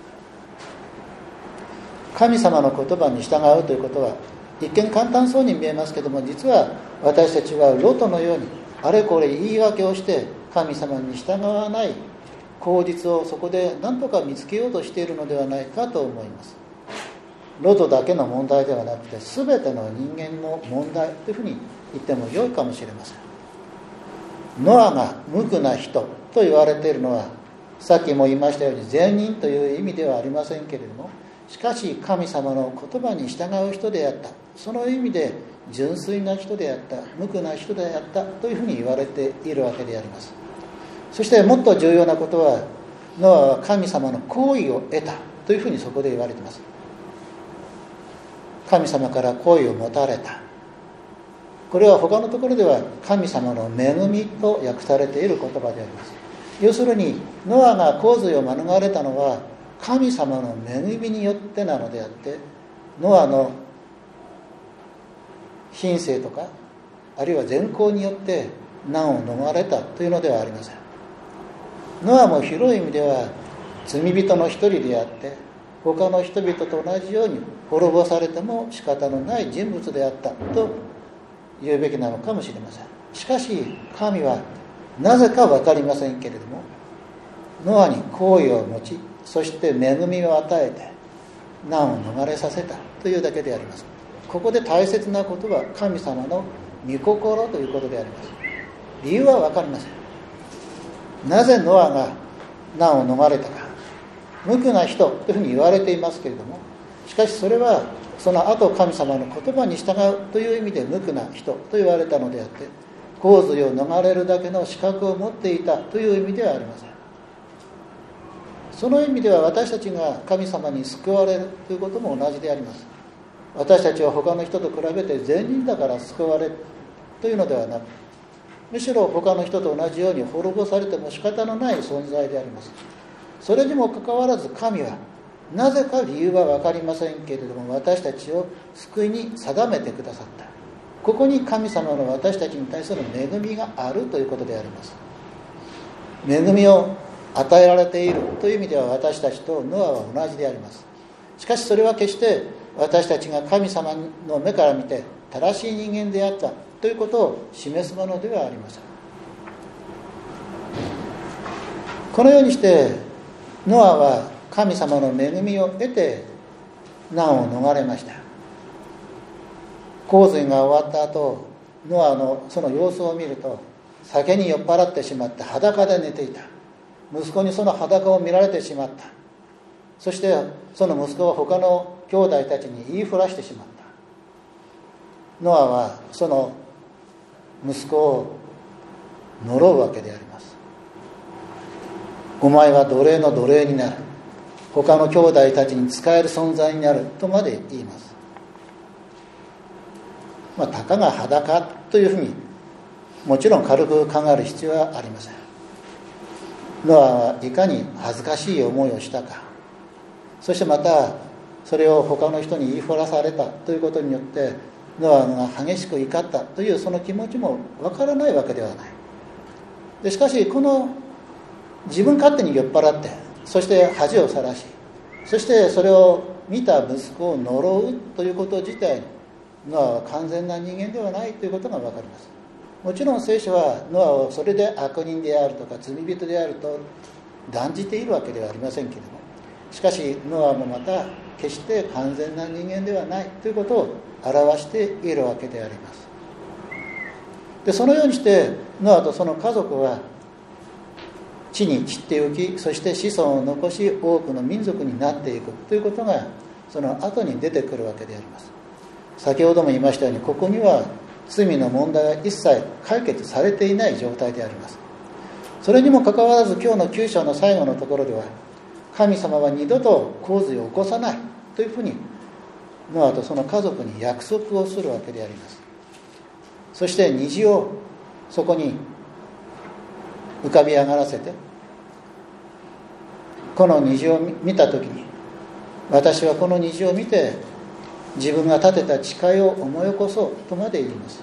神様の言葉に従うということは一見簡単そうに見えますけども、実は私たちはロトのようにあれこれ言い訳をして神様に従わない口実をそこで何とか見つけようとしているのではないかと思います。ロトだけの問題ではなくて、全ての人間の問題というふうに言っても良いかもしれません。ノアが無垢な人と言われているのは、さっきも言いましたように善人という意味ではありませんけれども、しかし神様の言葉に従う人であった、その意味で純粋な人であった、無垢な人であったというふうに言われているわけであります。そしてもっと重要なことは、ノアは神様の好意を得たというふうにそこで言われています。神様から好意を持たれた。これは他のところでは神様の恵みと訳されている言葉であります。要するにノアが洪水を免れたのは神様の恵みによってなのであって、ノアの品性とかあるいは善行によって難を逃れたというのではありません。ノアも広い意味では罪人の一人であって、他の人々と同じように滅ぼされても仕方のない人物であったと言うべきなのかもしれません。しかし神はなぜか分かりませんけれども、ノアに好意を持ち、そして恵みを与えて難を逃れさせたというだけであります。ここで大切なことは神様の御心ということであります。理由は分かりません。なぜノアが難を逃れたか、無垢な人というふうに言われていますけれども、しかしそれはその後神様の言葉に従うという意味で無垢な人と言われたのであって、洪水を逃れるだけの資格を持っていたという意味ではありません。その意味では私たちが神様に救われるということも同じであります。私たちは他の人と比べて善人だから救われるというのではなく、むしろ他の人と同じように滅ぼされても仕方のない存在であります。それにもかかわらず神はなぜか理由は分かりませんけれども、私たちを救いに定めてくださった。ここに神様の私たちに対する恵みがあるということであります。恵みを与えられているという意味では私たちとノアは同じであります。しかしそれは決して私たちが神様の目から見て正しい人間であったということを示すものではありません。このようにしてノアは神様の恵みを得て難を逃れました。 洪水が終わった後、ノアのその様子を見ると、酒に酔っ払ってしまって裸で寝ていた。息子にその裸を見られてしまった。そしてその息子は他の兄弟たちに言いふらしてしまった。ノアはその息子を呪うわけであります。お前は奴隷の奴隷になる。他の兄弟たちに仕える存在になるとまで言います。まあ、たかが裸というふうにもちろん軽く考える必要はありません。ノアはいかに恥ずかしい思いをしたか、そしてまたそれを他の人に言いふらされたということによってノアが激しく怒ったというその気持ちもわからないわけではない。でしかしこの自分勝手に酔っ払って、そして恥をさらし、そしてそれを見た息子を呪うということ自体、ノアは完全な人間ではないということがわかります。もちろん聖書はノアをそれで悪人であるとか罪人であると断じているわけではありませんけれども、しかしノアもまた決して完全な人間ではないということを表しているわけであります。でそのようにしてノアとその家族は地に散ってゆき、そして子孫を残し多くの民族になっていくということがその後に出てくるわけであります。先ほども言いましたように、ここには罪の問題が一切解決されていない状態であります。それにもかかわらず今日のきゅう章の最後のところでは、神様は二度と洪水を起こさないというふうにノアとその家族に約束をするわけであります。そして虹をそこに浮かび上がらせて、この虹を見たときに、私はこの虹を見て自分が立てた誓いを思い起こそうとまで言います。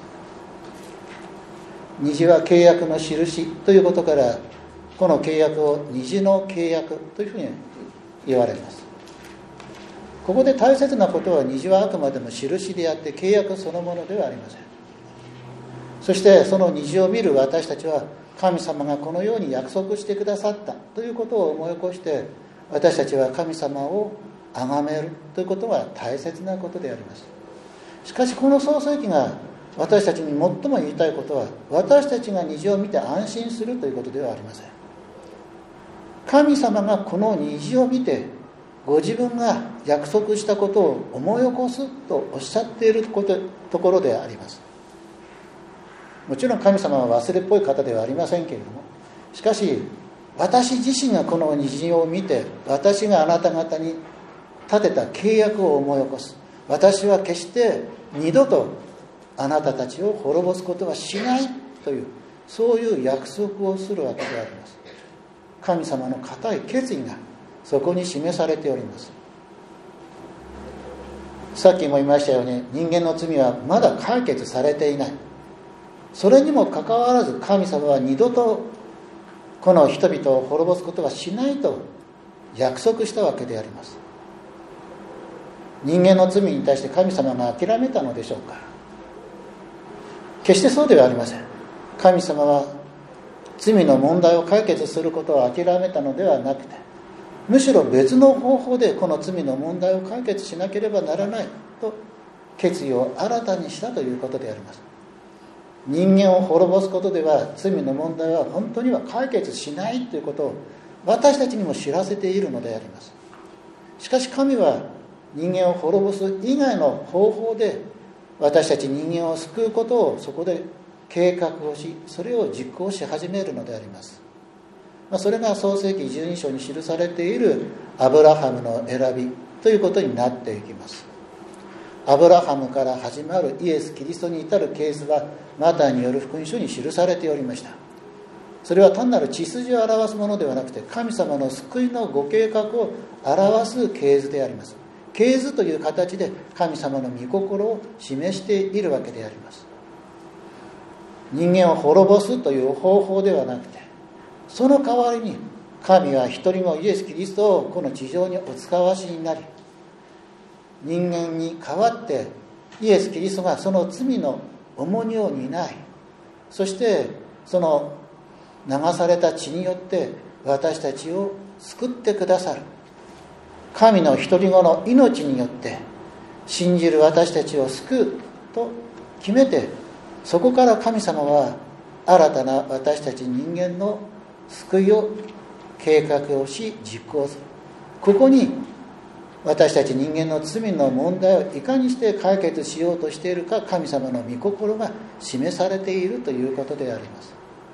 虹は契約の印ということから、この契約を虹の契約というふうに言われます。ここで大切なことは、虹はあくまでも印であって契約そのものではありません。そしてその虹を見る私たちは、神様がこのように約束してくださったということを思い起こして、私たちは神様を崇めるということが大切なことであります。しかしこの創世記が私たちに最も言いたいことは、私たちが虹を見て安心するということではありません。神様がこの虹を見てご自分が約束したことを思い起こすとおっしゃっていることところであります。もちろん神様は忘れっぽい方ではありませんけれども、しかし私自身がこの虹を見て、私があなた方に立てた契約を思い起こす。私は決して二度とあなたたちを滅ぼすことはしないという、そういう約束をするわけであります。神様の固い決意がそこに示されております。さっきも言いましたように、人間の罪はまだ解決されていない。それにもかかわらず神様は二度とこの人々を滅ぼすことはしないと約束したわけであります。人間の罪に対して神様が諦めたのでしょうか。決してそうではありません。神様は罪の問題を解決することを諦めたのではなくて、むしろ別の方法でこの罪の問題を解決しなければならないと決意を新たにしたということであります。人間を滅ぼすことでは罪の問題は本当には解決しないということを私たちにも知らせているのであります。しかし神は人間を滅ぼす以外の方法で私たち人間を救うことをそこで計画をし、それを実行し始めるのであります。それが創世記じゅうに章に記されているアブラハムの選びということになっていきます。アブラハムから始まるイエス・キリストに至るケースはマタイによる福音書に記されておりました。それは単なる血筋を表すものではなくて、神様の救いのご計画を表す系図であります。系図という形で神様の御心を示しているわけであります。人間を滅ぼすという方法ではなくて、その代わりに神は一人のイエス・キリストをこの地上にお使わしになり、人間に代わってイエス・キリストがその罪の重荷を担い、そしてその流された血によって私たちを救ってくださる。神の一人子の命によって信じる私たちを救う、 と決めて、そこから神様は新たな私たち人間の救いを計画をし実行する。ここに私たち人間の罪の問題をいかにして解決しようとしているか、神様の御心が示されているということであります。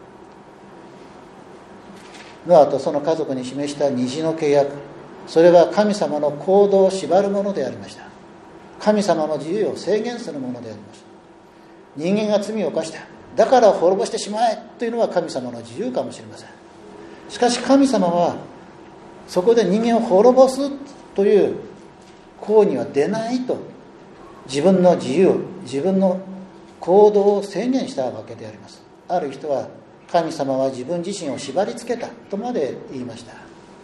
ノアとその家族に示した虹の契約、それは神様の行動を縛るものでありました。神様の自由を制限するものであります。人間が罪を犯した、だから滅ぼしてしまえというのは神様の自由かもしれません。しかし神様はそこで人間を滅ぼすという行為には出ないと、自分の自由、自分の行動を制限したわけであります。ある人は、神様は自分自身を縛り付けたとまで言いました。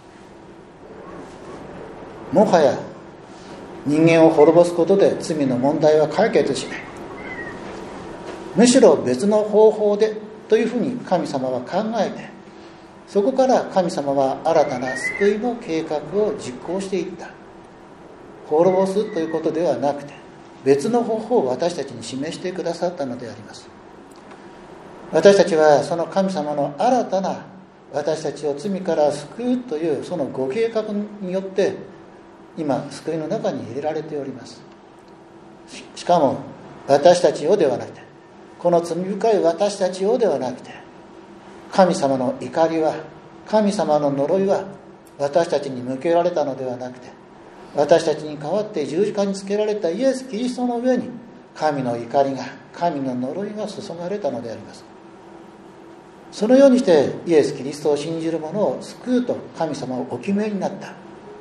もはや人間を滅ぼすことで罪の問題は解決しない、むしろ別の方法でというふうに神様は考えて、そこから神様は新たな救いの計画を実行していった。滅ぼすということではなくて、別の方法を私たちに示してくださったのであります。私たちはその神様の新たな私たちを罪から救うというそのご計画によって今救いの中に入れられております。 し, しかも私たちをではなくて、この罪深い私たちをではなくて、神様の怒りは、神様の呪いは私たちに向けられたのではなくて、私たちに代わって十字架につけられたイエス・キリストの上に神の怒りが、神の呪いが注がれたのであります。そのようにしてイエス・キリストを信じる者を救うと神様をお決めになった。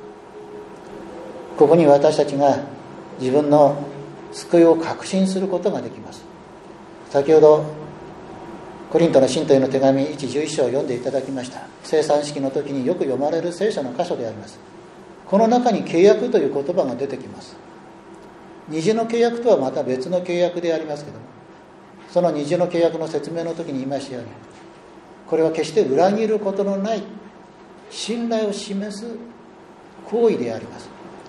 ここに私たちが自分の救いを確信することができます。先ほどコリントの信徒への手紙いちじゅういち章を読んでいただきました。聖餐式の時によく読まれる聖書の箇所であります。この中に契約という言葉が出てきます。虹の契約とはまた別の契約でありますけども、その虹の契約の説明の時に言いましたように、これは決して裏切ることのない信頼を示す行為であります。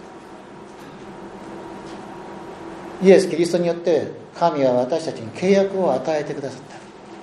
イエス・キリストによって神は私たちに契約を与えてくださった。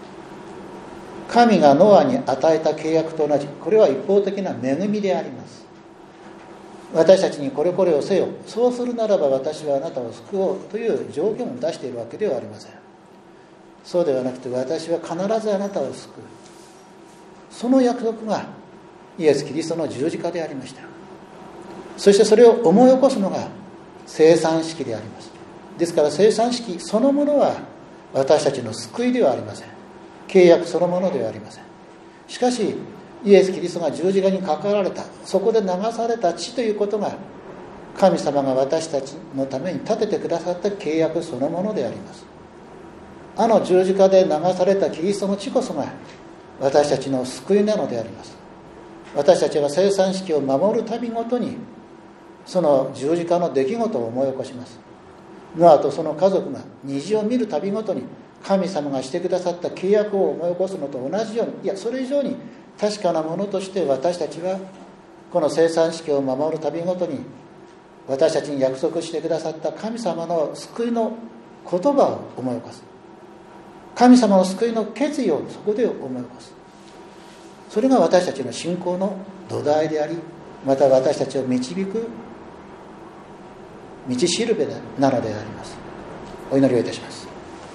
神がノアに与えた契約と同じ、これは一方的な恵みであります。私たちにこれこれをせよ、そうするならば私はあなたを救おうという条件を出しているわけではありません。そうではなくて、私は必ずあなたを救う、その約束がイエス・キリストの十字架でありました。そしてそれを思い起こすのが聖餐式であります。ですから聖餐式そのものは私たちの救いではありません。契約そのものではありません。しかしイエス・キリストが十字架にかかられた、そこで流された血ということが、神様が私たちのために立ててくださった契約そのものであります。あの十字架で流されたキリストの血こそが私たちの救いなのであります。私たちは聖餐式を守るたびごとにその十字架の出来事を思い起こします。ノアとその家族が虹を見るたびごとに神様がしてくださった契約を思い起こすのと同じように、いやそれ以上に確かなものとして、私たちはこの聖餐式を守るたびごとに私たちに約束してくださった神様の救いの言葉を思い起こす。神様の救いの決意をそこで思い起こす。それが私たちの信仰の土台であり、また私たちを導く道しるべなのであります。お祈りをいたします。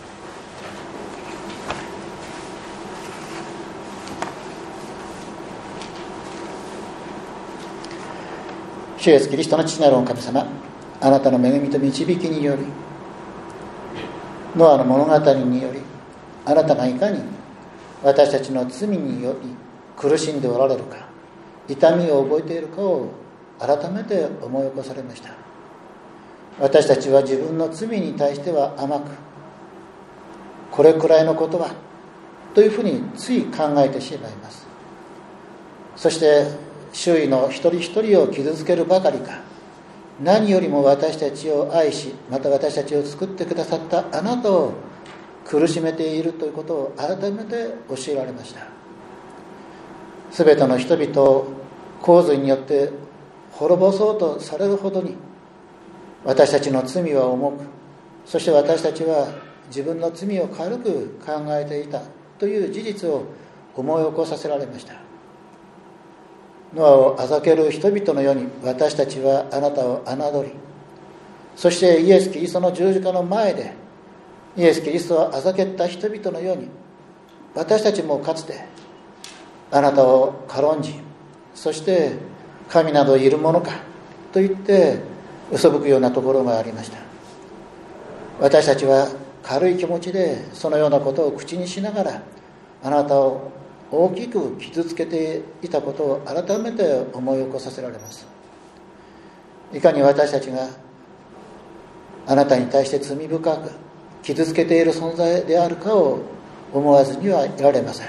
主イエスキリストの父なる御神様、あなたの恵みと導きにより、ノアの物語により、あなたがいかに私たちの罪により苦しんでおられるか、痛みを覚えているかを改めて思い起こされました。私たちは自分の罪に対しては甘く、これくらいのことはというふうについ考えてしまいます。そして周囲の一人一人を傷つけるばかりか、何よりも私たちを愛し、また私たちを救ってくださったあなたを苦しめているということを改めて教えられました。すべての人々を洪水によって滅ぼそうとされるほどに私たちの罪は重く、 そして私たちは自分の罪を軽く考えていたという事実を思い起こさせられました。ノアをあざける人々のように私たちはあなたを侮り、そしてイエス・キリストの十字架の前でイエス・キリストをあざけた人々のように私たちもかつてあなたを軽んじ、そして神などいるものかと言って嘘吹くようなところがありました。私たちは軽い気持ちでそのようなことを口にしながらあなたを大きく傷つけていたことを改めて思い起こさせられます。いかに私たちがあなたに対して罪深く傷つけている存在であるかを思わずにはいられません。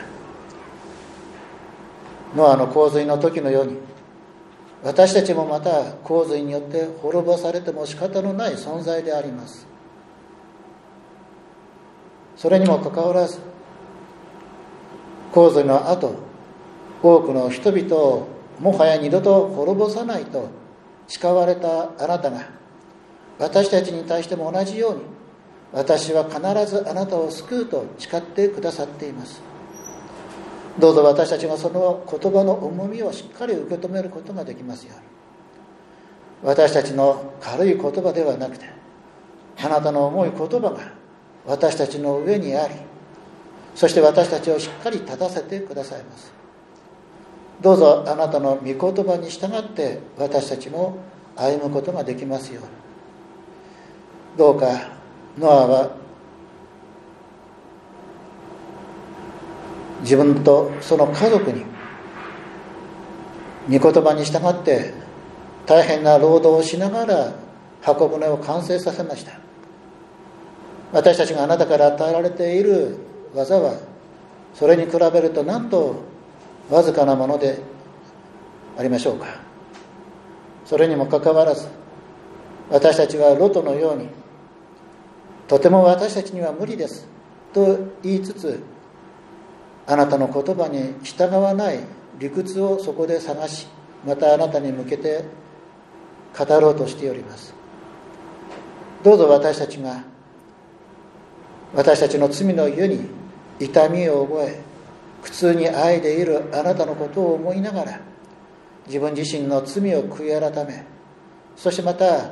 ノアの洪水の時のように私たちもまた洪水によって滅ぼされても仕方のない存在であります。それにもかかわらず洪水の後、多くの人々をもはや二度と滅ぼさないと誓われたあなたが私たちに対しても同じように私は必ずあなたを救うと誓ってくださっています。どうぞ私たちがその言葉の重みをしっかり受け止めることができますように、私たちの軽い言葉ではなくてあなたの重い言葉が私たちの上にあり、そして私たちをしっかり立たせてくださいます。どうぞあなたの御言葉に従って私たちも歩むことができますように。どうかノアは自分とその家族に御言葉に従って大変な労働をしながら箱舟を完成させました。私たちがあなたから与えられている技はそれに比べるとなんとわずかなものでありましょうか。それにもかかわらず私たちはロトのようにとても私たちには無理ですと言いつつ、あなたの言葉に従わない理屈をそこで探し、またあなたに向けて語ろうとしております。どうぞ私たちが私たちの罪のゆに痛みを覚え苦痛にあえいでいるあなたのことを思いながら自分自身の罪を悔い改め、そしてまた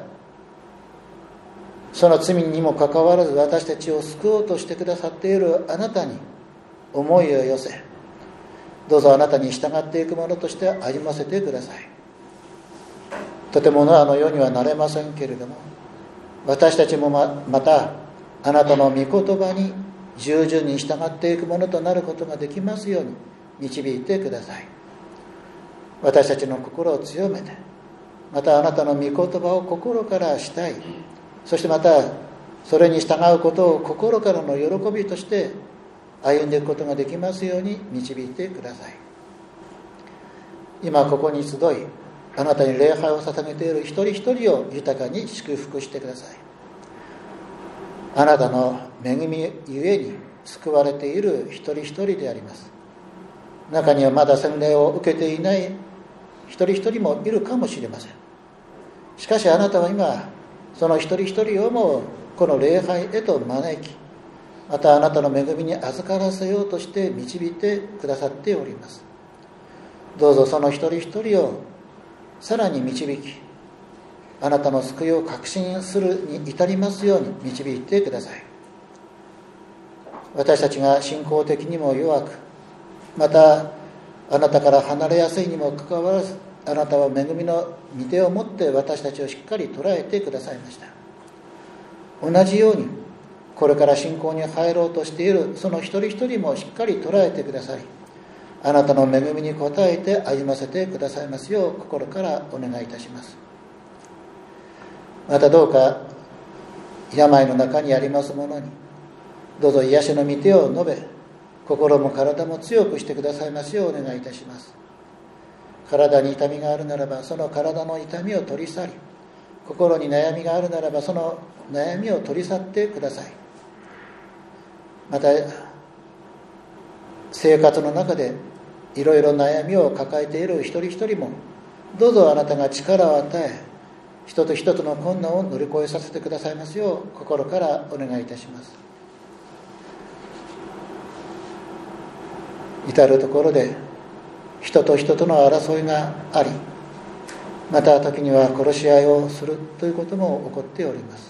その罪にもかかわらず私たちを救おうとしてくださっているあなたに思いを寄せ、どうぞあなたに従っていくものとして歩ませてください。とてもノアのようにはなれませんけれども、私たちも ま, またあなたの御言葉に従順に従っていくものとなることができますように導いてください。私たちの心を強めて、またあなたの御言葉を心からしたい、そしてまたそれに従うことを心からの喜びとして歩んでいくことができますように導いてください。今ここに集いあなたに礼拝を捧げている一人一人を豊かに祝福してください。あなたの恵みゆえに救われている一人一人であります。中にはまだ洗礼を受けていない一人一人もいるかもしれません。しかしあなたは今その一人一人をもこの礼拝へと招き、またあなたの恵みに預からせようとして導いてくださっております。どうぞその一人一人をさらに導き、あなたの救いを確信するに至りますように導いてください。私たちが信仰的にも弱く、またあなたから離れやすいにもかかわらず、あなたは恵みの御手を持って私たちをしっかり捉えてくださいました。同じようにこれから信仰に入ろうとしているその一人一人もしっかり捉えてくださり、あなたの恵みに応えて歩ませてくださいますよう心からお願いいたします。またどうか病の中にあります者にどうぞ癒しの御手を述べ、心も体も強くしてくださいますようお願いいたします。体に痛みがあるならばその体の痛みを取り去り、心に悩みがあるならばその悩みを取り去ってください。また生活の中でいろいろ悩みを抱えている一人一人もどうぞあなたが力を与え、 一つ一つの困難を乗り越えさせてくださいますよう心からお願いいたします。至るところで人と人との争いがあり、また時には殺し合いをするということも起こっております。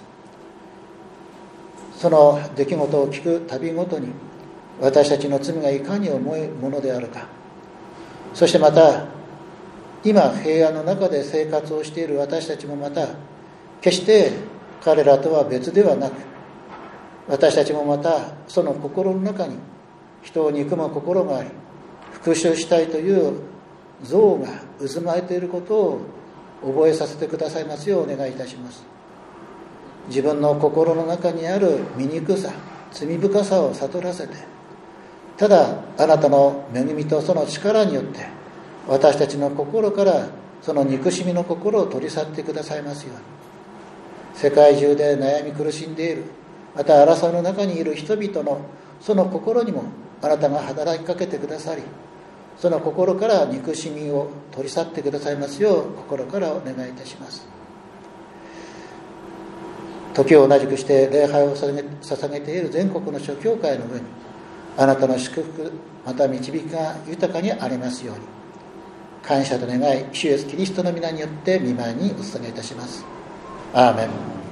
その出来事を聞くたびごとに私たちの罪がいかに重いものであるか、そしてまた今平安の中で生活をしている私たちもまた決して彼らとは別ではなく、私たちもまたその心の中に人を憎む心があり、復讐したいという憎悪が渦巻いていることを覚えさせてくださいますようお願いいたします。自分の心の中にある醜さ、罪深さを悟らせて、ただあなたの恵みとその力によって私たちの心からその憎しみの心を取り去ってくださいますように。世界中で悩み苦しんでいる、また争いの中にいる人々のその心にもあなたが働きかけてくださり、その心から憎しみを取り去ってくださいますよう心からお願いいたします。時を同じくして礼拝を捧げている全国の諸教会の上にあなたの祝福また導きが豊かにありますように感謝と願い、主イエスキリストの皆によって御前にお捧げいたします。アーメン。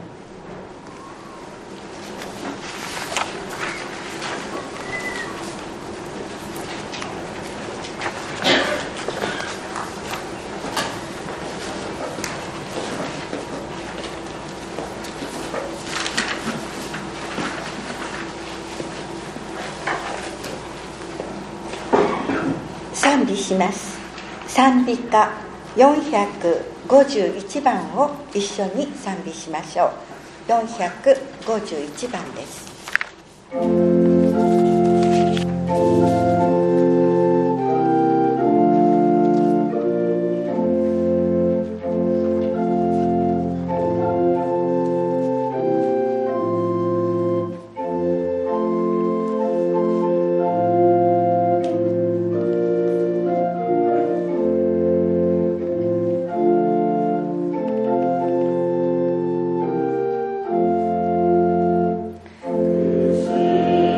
賛美します。賛美歌よんひゃくごじゅういちばんを一緒に賛美しましょう。よんひゃくごじゅういちばんです。 Amen.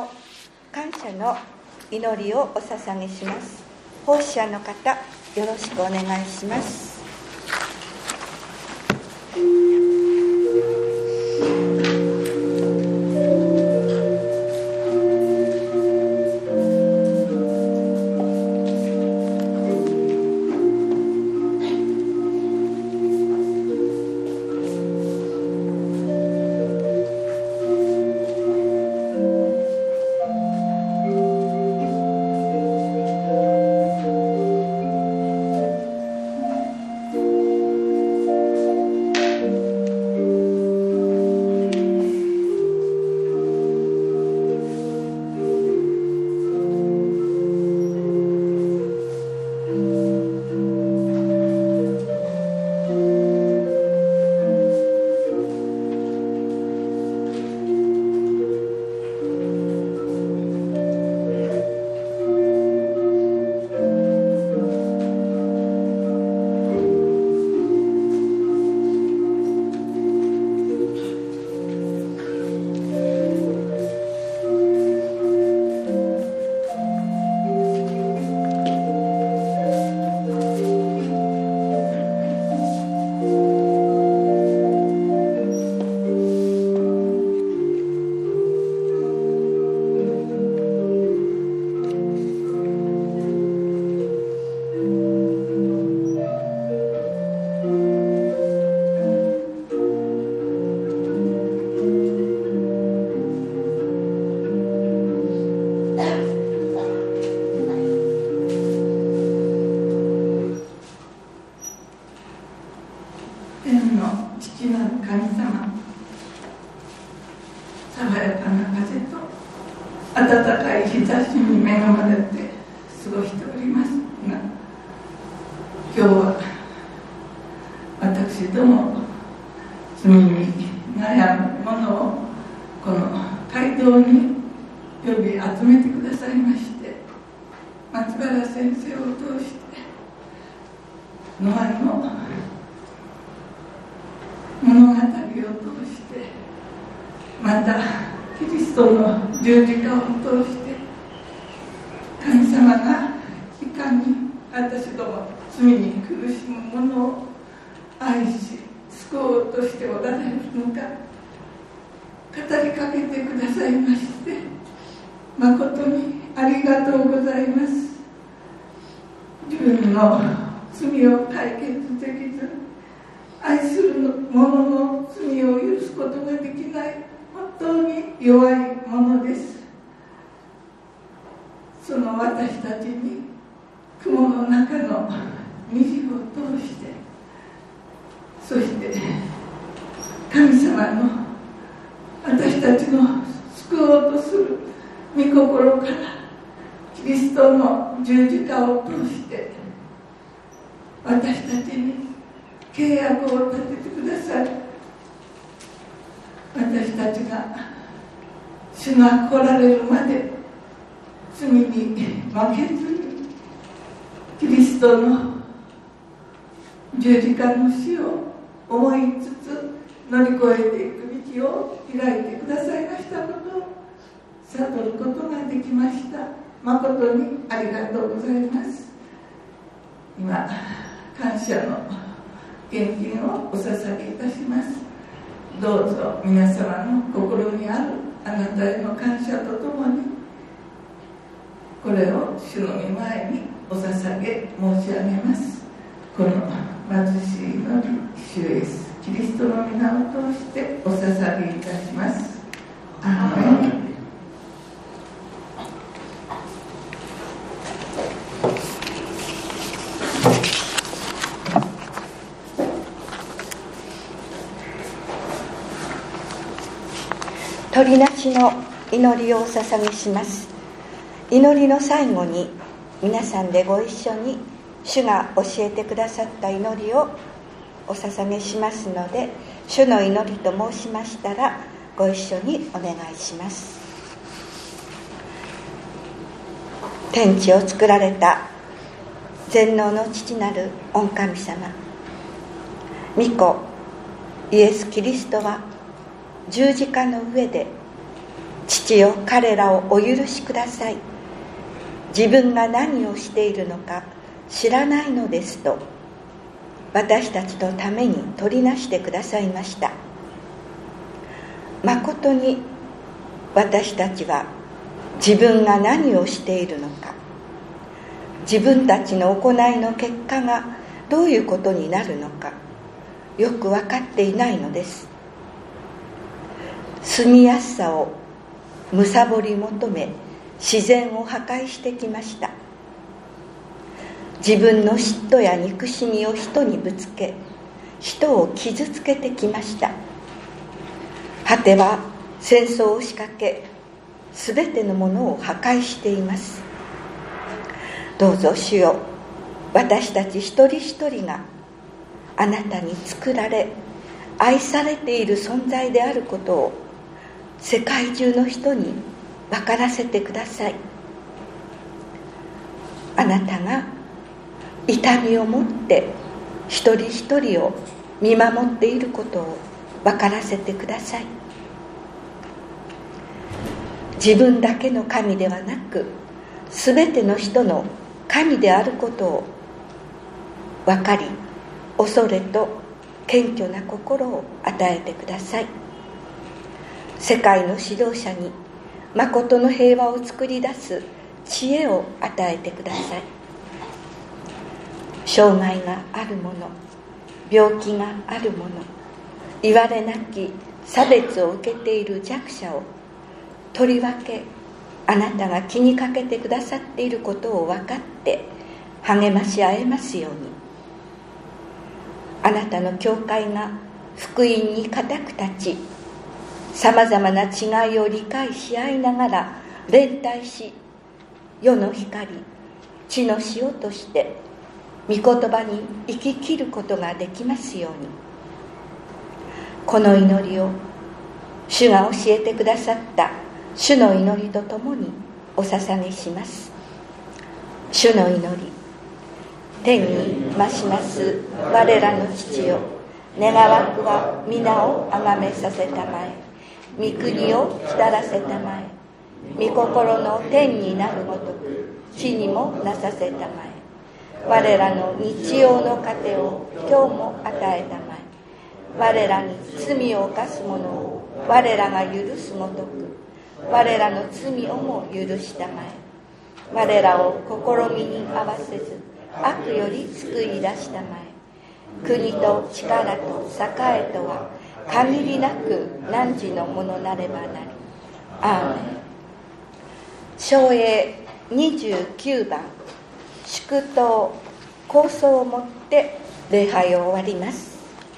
の感謝の祈りをお捧げします。奉仕者の方、よろしくお願いします。 十字架を通して神様がいかに私ども罪に苦しむ者を愛し救おうとしておられるのか語りかけてくださいまして誠にありがとうございます。自分の罪を解決できず愛する者の罪を許すことができない本当に弱いものです。その私たちに雲の中の虹を通してそして神様の私たちの救おうとする御心からキリストの十字架を通して私たちに契約を立ててください。私たちが主が来られるまで罪に負けずにキリストの十字架の死を思いつつ乗り越えていく道を開いてくださいましたことを悟ることができました。誠にありがとうございます。今感謝の献金をお捧げいたします。どうぞ皆様の心にあるあなたへの感謝とともにこれを主の御前にお捧げ申し上げます。この貧しい祈り主イエスキリストの皆を通してお捧げいたします。アーメン。 鳥なしの祈りをお捧げします。祈りの最後に皆さんでご一緒に主が教えてくださった祈りをお捧げしますので、主の祈りと申しましたらご一緒にお願いします。天地を作られた全能の父なる御神様、御子イエス・キリストは十字架の上で父よ、彼らをお許しください。自分が何をしているのか知らないのですと、私たちのために取りなしてくださいました。まことに私たちは自分が何をしているのか、自分たちの行いの結果がどういうことになるのかよく分かっていないのです。住みやすさを貪り求め、自然を破壊してきました。自分の嫉妬や憎しみを人にぶつけ、人を傷つけてきました。果ては戦争を仕掛け、すべてのものを破壊しています。どうぞ主よ、私たち一人一人があなたに作られ愛されている存在であることを世界中の人に分からせてください。あなたが痛みを持って一人一人を見守っていることを分からせてください。自分だけの神ではなく、すべての人の神であることを分かり、恐れと謙虚な心を与えてください。世界の指導者に誠の平和を作り出す知恵を与えてください。障害がある者、病気がある者、いわれなき差別を受けている弱者をとりわけあなたが気にかけてくださっていることを分かって励まし合えますように。あなたの教会が福音に固く立ち、さまざまな違いを理解し合いながら連帯し、世の光、地の塩として御言葉に生き切ることができますように。この祈りを主が教えてくださった主の祈りとともにお捧げします。主の祈り。天に増します我らの父よ、願わくは皆をあがめさせたまえ、御国を来たらせたまえ、御心の天になるごとく地にもなさせたまえ。我らの日曜の糧を今日も与えたまえ。我らに罪を犯す者を我らが許すごとく我らの罪をも許したまえ。我らを試みに合わせず悪より救い出したまえ。国と力と栄とは限りなく汝のものなればなり。アーメン。唱詠にじゅうきゅうばん、祝祷構想をもって礼拝を終わります。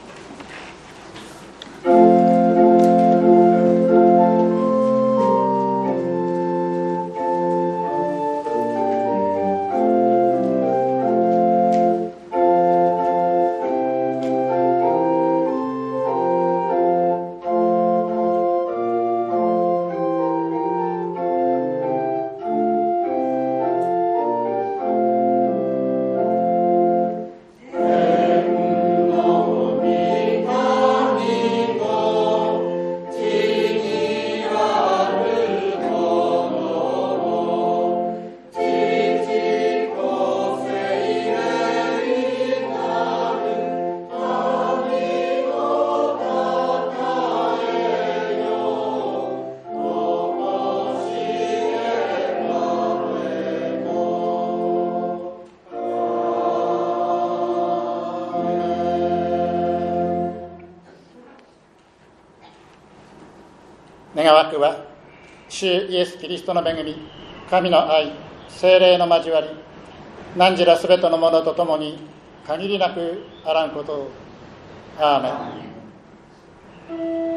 願わくは主イエス・キリストの恵み、神の愛、聖霊の交わり、汝らすべてのものとともに限りなくあらんことを。アーメン。